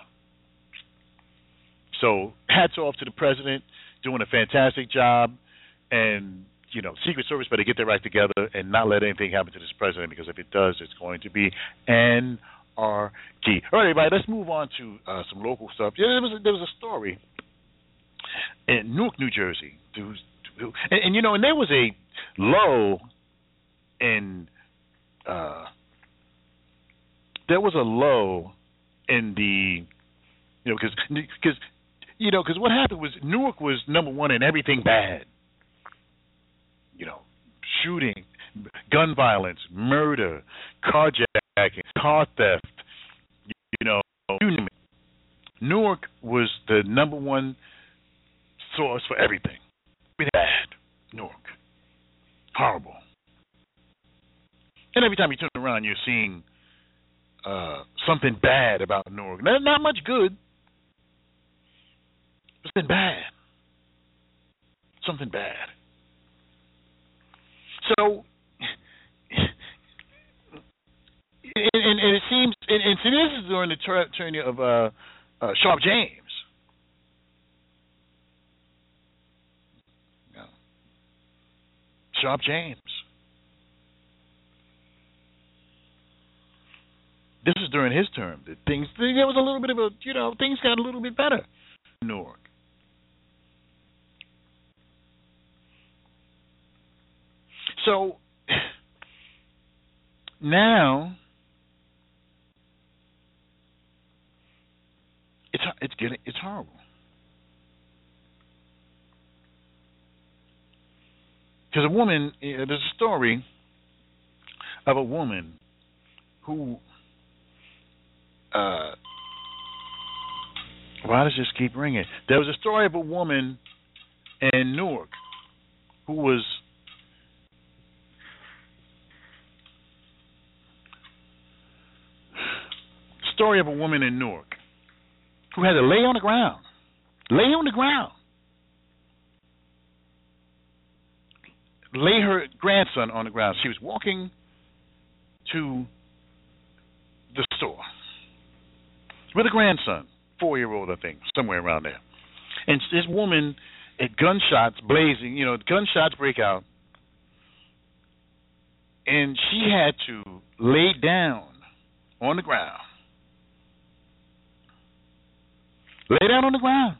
So hats off to the president, doing a fantastic job, and, you know, Secret Service better get their act together and not let anything happen to this president, because if it does, it's going to be an Are key. All right, everybody, let's move on to uh, some local stuff. Yeah, there was a, there was a story in Newark, New Jersey, and, and you know, and there was a low in uh, there was a low in the, you know, because because you know because what happened was Newark was number one in everything bad. You know, shooting, gun violence, murder, carjacking, car theft, you know, you name it. Newark was the number one source for everything. Bad. Newark. Horrible. And every time you turn around, you're seeing uh, something bad about Newark. Not, not much good. It's been bad. Something bad. So, and, and, and it seems, and, and so this is during the ter- tenure of uh, uh, Sharp James. Yeah. Sharp James. This is during his term that things, there was a little bit of a, you know, things got a little bit better in Newark. So now it's it's getting it's horrible. Because a woman, there's a story of a woman who, uh, why does this keep ringing? There was a story of a woman in Newark who was story of a woman in Newark who had to lay on the ground, lay on the ground, lay her grandson on the ground. She was walking to the store with a grandson, four-year-old, I think, somewhere around there. And this woman, at gunshots blazing, you know, gunshots break out, and she had to lay down on the ground. Lay down on the ground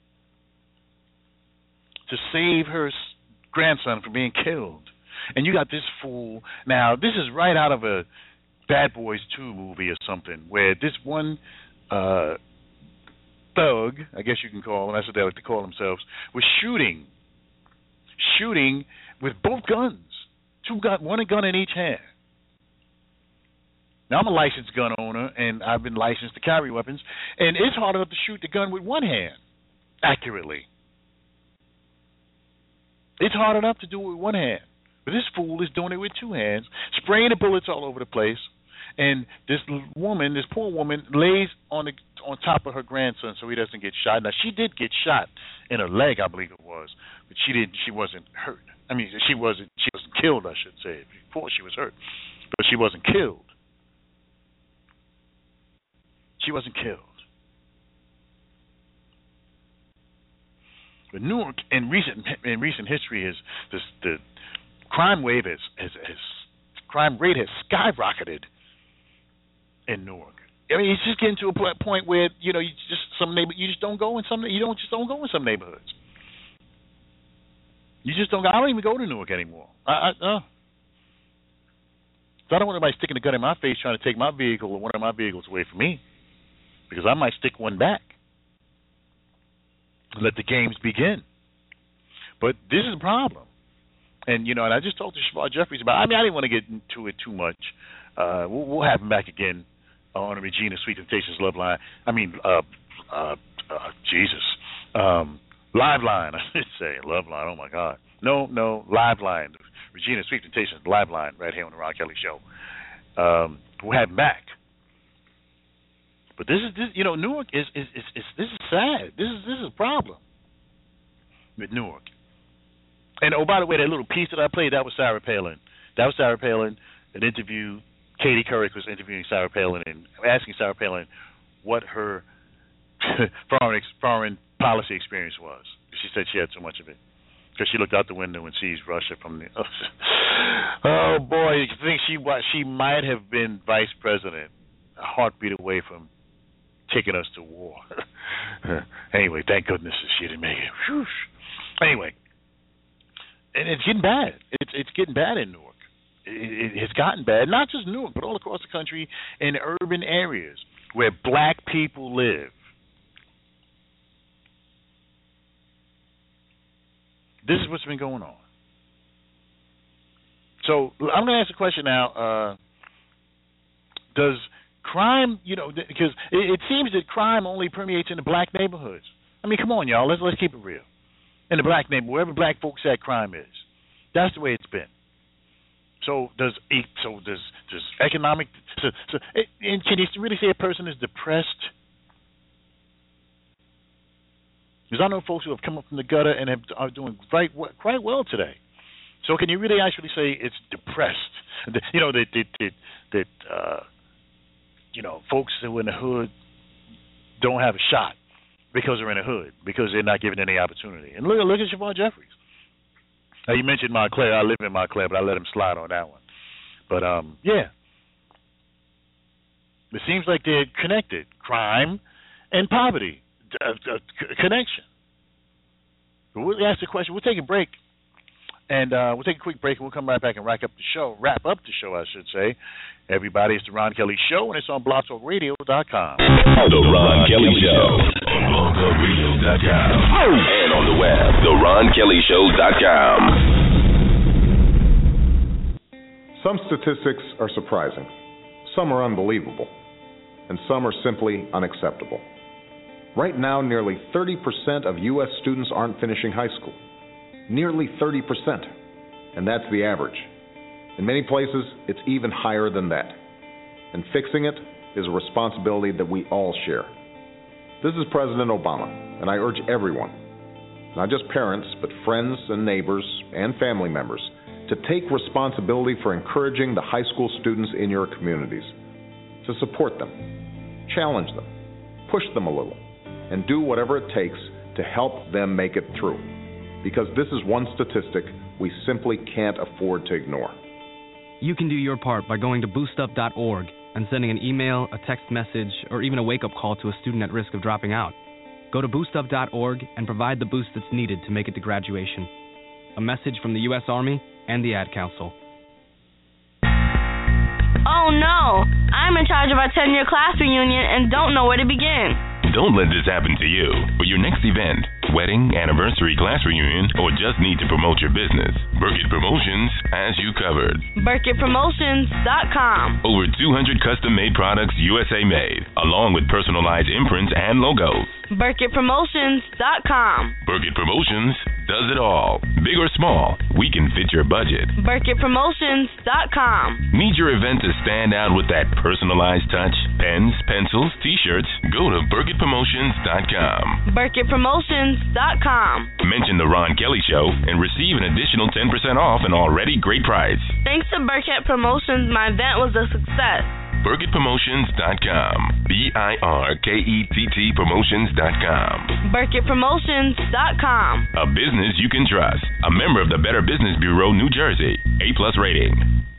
to save her grandson from being killed. And you got this fool. Now, this is right out of a Bad Boys two movie or something, where this one uh, thug, I guess you can call them, that's what they like to call themselves, was shooting, shooting with both guns, two gun, one gun in each hand. Now, I'm a licensed gun owner, and I've been licensed to carry weapons, and it's hard enough to shoot the gun with one hand accurately. It's hard enough to do it with one hand. But this fool is doing it with two hands, spraying the bullets all over the place, and this woman, this poor woman, lays on the on top of her grandson so he doesn't get shot. Now, she did get shot in her leg, I believe it was, but she didn't. She wasn't hurt. I mean, she wasn't. She wasn't killed, I should say. Before she was hurt, but she wasn't killed. She wasn't killed. But Newark, in recent in recent history, is this, the crime wave has, has, has crime rate has skyrocketed in Newark. I mean, it's just getting to a point where you know you just some neighbor you just don't go in some you don't just don't go in some neighborhoods. You just don't go. I don't even go to Newark anymore. I, I, uh, so I don't want anybody sticking a gun in my face trying to take my vehicle or one of my vehicles away from me, because I might stick one back. Let the games begin. But this is a problem. And, you know, and I just talked to Shavar Jeffries about it. I mean, I didn't want to get into it too much. Uh, we'll, we'll have him back again on the Regina Sweet Temptations Love Line. I mean, uh, uh, uh, Jesus. Um, Live Line, I should say. Love Line, oh, my God. No, no, Live Line. Regina Sweet Temptations Live Line right here on the Ron Kelly Show. Um, we'll have him back. But this is, this, you know, Newark is, is, is, is, this is sad. This is, this is a problem with Newark. And, oh, by the way, that little piece that I played, that was Sarah Palin. That was Sarah Palin, an interview. Katie Couric was interviewing Sarah Palin and asking Sarah Palin what her foreign foreign policy experience was. She said she had so much of it because she looked out the window and sees Russia from the. Oh boy, you think she she might have been vice president, a heartbeat away from taking us to war. Anyway, thank goodness she didn't make it. Whew. Anyway, and it's getting bad. It's it's getting bad in Newark. It, it, it's gotten bad, not just Newark, but all across the country in urban areas where black people live. This is what's been going on. So I'm going to ask a question now. Uh, does crime, you know, because it, it seems that crime only permeates in the black neighborhoods. I mean, come on, y'all. Let's let's keep it real. In the black neighborhood, wherever black folks say crime is, that's the way it's been. So does so does does economic? So, so and can you really say a person is depressed? Because I know folks who have come up from the gutter and have, are doing quite quite well today. So can you really actually say it's depressed? You know that that that, that uh, you know folks who are in the hood don't have a shot because they're in the hood, because they're not given any opportunity. And look look at Shavar Jeffries. Now you mentioned Montclair. I live in Montclair, but I let him slide on that one. But um, yeah, it seems like they're connected: crime and poverty. A, a connection. We'll ask the question. We'll take a break, And uh, we'll take a quick break, and we'll come right back and wrap up the show. Wrap up the show, I should say. Everybody, it's the Ron Kelly Show, and it's on blog talk radio dot com.
The Ron Kelly Show on blog talk radio dot com and on the web, the ron kelly show dot com.
Some statistics are surprising, some are unbelievable, and some are simply unacceptable. Right now, nearly thirty percent of U S students aren't finishing high school. Nearly thirty percent. And that's the average. In many places, it's even higher than that. And fixing it is a responsibility that we all share. This is President Obama, and I urge everyone, not just parents, but friends and neighbors and family members, to take responsibility for encouraging the high school students in your communities, to support them, challenge them, push them a little, and do whatever it takes to help them make it through. Because this is one statistic we simply can't afford to ignore.
You can do your part by going to boost up dot org and sending an email, a text message, or even a wake-up call to a student at risk of dropping out. Go to boost up dot org and provide the boost that's needed to make it to graduation. A message from the U S Army and the Ad Council.
Oh no! I'm in charge of our ten-year class reunion and don't know where to begin.
Don't let this happen to you. For your next event, wedding, anniversary, class reunion, or just need to promote your business, Burkett Promotions has you covered.
Burkett Promotions dot com.
Over two hundred custom-made products U S A made, along with personalized imprints and logos.
Burkett Promotions dot com.
Burkett Promotions does it all. Big or small, we can fit your budget.
Burkett Promotions dot com.
Need your event to stand out with that personalized touch? Pens, pencils, t-shirts? Go to Burkett Promotions dot com.
Burkett Promotions dot com.
Mention the Ron Kelly Show and receive an additional ten percent off an already great price.
Thanks to Burkett Promotions, my event was a success.
Burkett Promotions dot com. B I R K E T T Promotions dot com.
Burkett Promotions dot com.
A business you can trust. A member of the Better Business Bureau, New Jersey. A plus rating.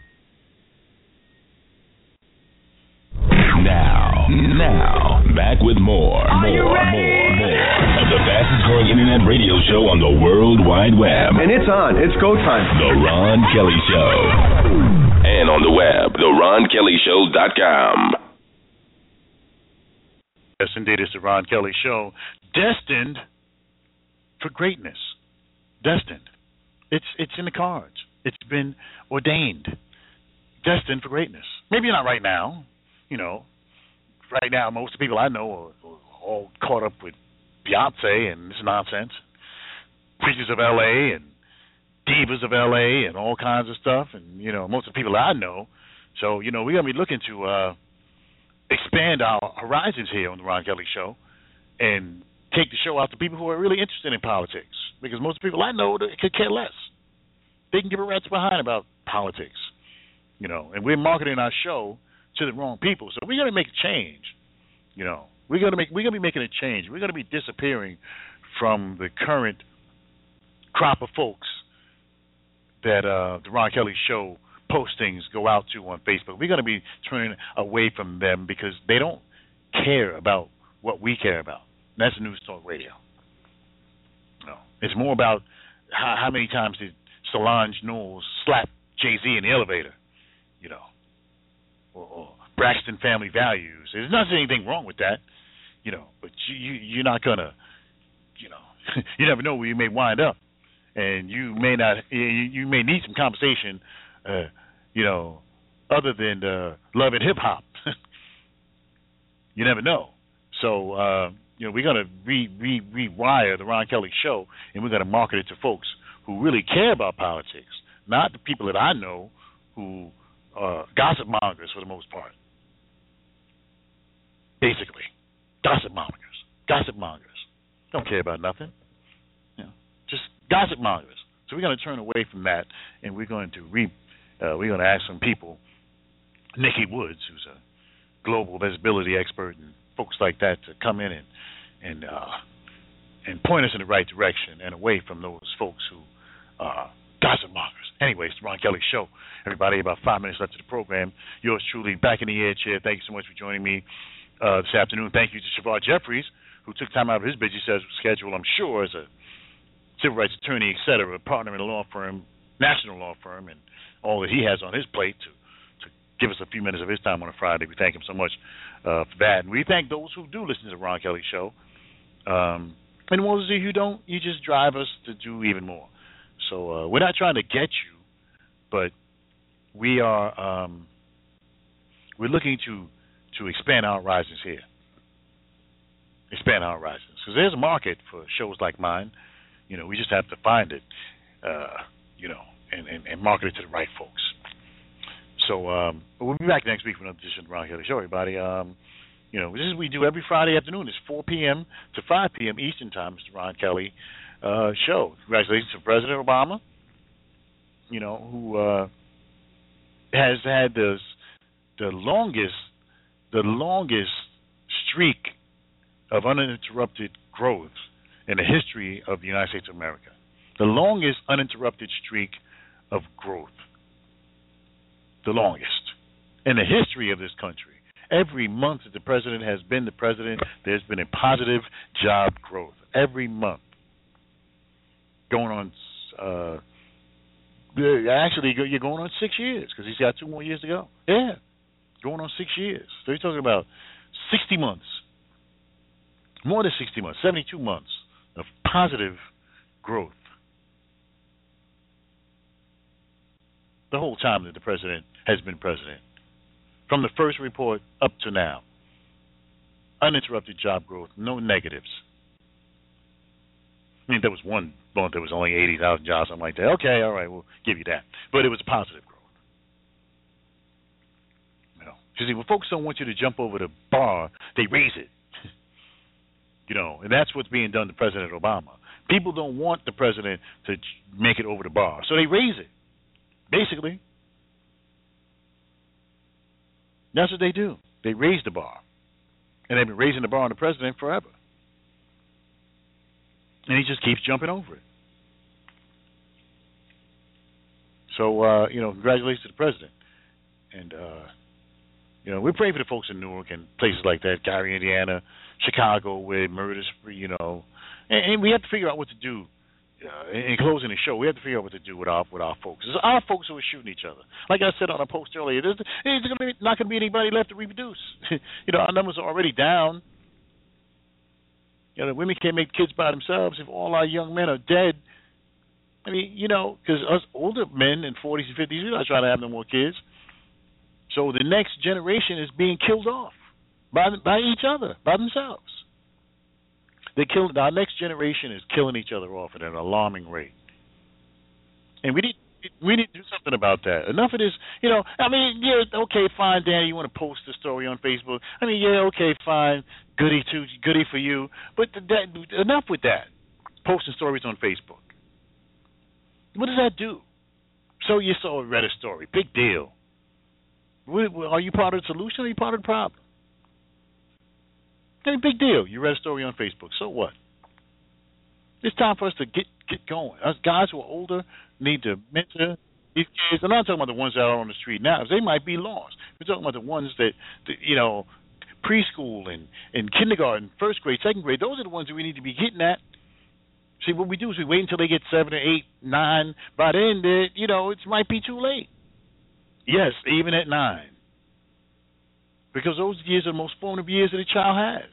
Now, now, back with more,
Are
more,
you ready?
more, more of the fastest growing internet radio show on the World Wide Web.
And it's on. It's go time.
The Ron Kelly Show. And on the web, the ron kelly show dot com.
Yes, indeed, it's the Ron Kelly Show. Destined for greatness. Destined. It's it's in the cards. It's been ordained. Destined for greatness. Maybe not right now. You know, right now, most of the people I know are, are all caught up with Beyonce and this nonsense. Preachers of L A and divas of L A and all kinds of stuff. And, you know, most of the people I know. So, you know, we're going to be looking to uh, expand our horizons here on the Ron Kelly Show and take the show out to people who are really interested in politics. Because most of the people I know could care less. They can give a rat's behind about politics. You know, and we're marketing our show to the wrong people. So we're going to make a change. You know, we're going to make we're going to be making a change. We're going to be disappearing from the current crop of folks that uh, the Ron Kelly Show postings go out to on Facebook. We're going to be turning away from them because they don't care about what we care about. And that's News Talk Radio. No, it's more about how, how many times did Solange Knowles slap Jay-Z in the elevator, you know, or, or Braxton Family Values. There's not anything wrong with that, you know, but you, you, you're not going to, you know, you never know where you may wind up. And you may not, you, you may need some conversation, uh, you know, other than uh, love and hip hop. You never know. So, uh, you know, we're going to re, re, rewire the Ron Kelly Show, and we're going to market it to folks who really care about politics, not the people that I know who are gossip mongers for the most part. Basically, gossip mongers. Gossip mongers. Don't care about nothing. You know, just gossip mongers. So we're going to turn away from that, and we're going to re, uh, we're going to ask some people, Nikki Woods, who's a global visibility expert, and folks like that to come in and and uh, and point us in the right direction and away from those folks who are gossip mongers. Anyways, the Ron Kelly Show. Everybody, about five minutes left of the program. Yours truly, back in the air chair. Thank you so much for joining me uh, this afternoon. Thank you to Shavar Jeffries, who took time out of his busy schedule, I'm sure, as a civil rights attorney, et cetera, a partner in a law firm national law firm and all that he has on his plate to, to give us a few minutes of his time on a Friday. We thank him so much uh, for that. And we thank those who do listen to the Ron Kelly Show. Um, and the ones who don't, you just drive us to do even more. So uh, we're not trying to get you, but we are um, we're looking to to expand our horizons here. Expand our horizons. Because there's a market for shows like mine. You know, we just have to find it, uh, you know, and, and, and market it to the right folks. So um, we'll be back next week for another edition of the Ron Kelly Show, everybody. Um, you know, this is what we do every Friday afternoon. It's four p.m. to five p.m. Eastern Time. It's the Ron Kelly uh, Show. Congratulations to President Obama, you know, who uh, has had the the longest the longest streak of uninterrupted growth in the history of the United States of America. The longest uninterrupted streak of growth. The longest in the history of this country. Every month that the president has been the president, there's been a positive job growth. Every month. Going on, uh, actually, you're going on six years because he's got two more years to go. Yeah, going on six years. So you're talking about sixty months. More than sixty months, seventy-two months of positive growth. The whole time that the president has been president. From the first report up to now. Uninterrupted job growth, no negatives. I mean, there was one month there was only eighty thousand jobs, something like that. Okay, all right, we'll give you that. But it was positive growth. You know, because when folks don't want you to jump over the bar, they raise it. You know, and that's what's being done to President Obama. People don't want the president to make it over the bar, so they raise it. Basically, that's what they do. They raise the bar, and they've been raising the bar on the president forever, and he just keeps jumping over it. So, uh, you know, congratulations to the president, and uh, you know, we're praying for the folks in Newark and places like that, Gary, Indiana, Chicago, where murder's free, you know, and, and we have to figure out what to do. Uh, in closing the show, we have to figure out what to do with our with our folks. It's our folks who are shooting each other. Like I said on a post earlier, there's, there's gonna be, not going to be anybody left to reproduce. You know, our numbers are already down. You know, women can't make kids by themselves if all our young men are dead. I mean, you know, because us older men in forties and fifties, we're not trying to have no more kids. So the next generation is being killed off by by each other, by themselves. They kill our next generation is killing each other off at an alarming rate, and we need we need to do something about that. Enough of this, you know. I mean, yeah, okay, fine, Danny, you want to post a story on Facebook? I mean, yeah, okay, fine, goody too, goody for you. But that, enough with that. Posting stories on Facebook. What does that do? So you saw read a story, big deal. Are you part of the solution or are you part of the problem? Any big deal. You read a story on Facebook. So what? It's time for us to get get going. Us guys who are older need to mentor these kids. I'm not talking about the ones that are on the street now. They might be lost. We're talking about the ones that, that you know, preschool and, and kindergarten, first grade, second grade. Those are the ones that we need to be getting at. See, what we do is we wait until they get seven or eight, nine. By then, they, you know, it might be too late. Yes, even at nine. Because those years are the most formative years that a child has.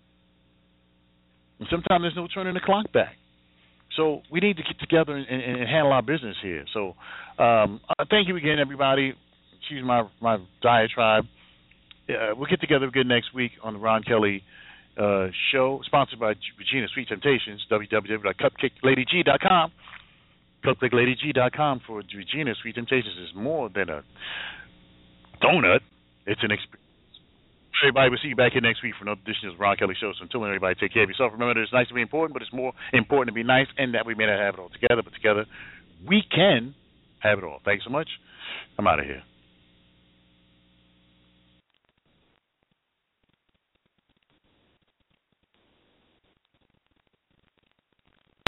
And sometimes there's no turning the clock back. So we need to get together and, and, and handle our business here. So um, uh, thank you again, everybody. Excuse my, my diatribe. Uh, we'll get together again next week on the Ron Kelly uh, Show, sponsored by Regina Sweet Temptations, w w w dot cupcake lady g dot com. cupcake lady g dot com for Regina Sweet Temptations is more than a donut. It's an experience. Everybody, we'll see you back here next week for another edition of the Ron Kelly Show. So until then, everybody, take care of yourself. Remember that it's nice to be important, but it's more important to be nice, and that we may not have it all together, but together we can have it all. Thanks so much. I'm out of here.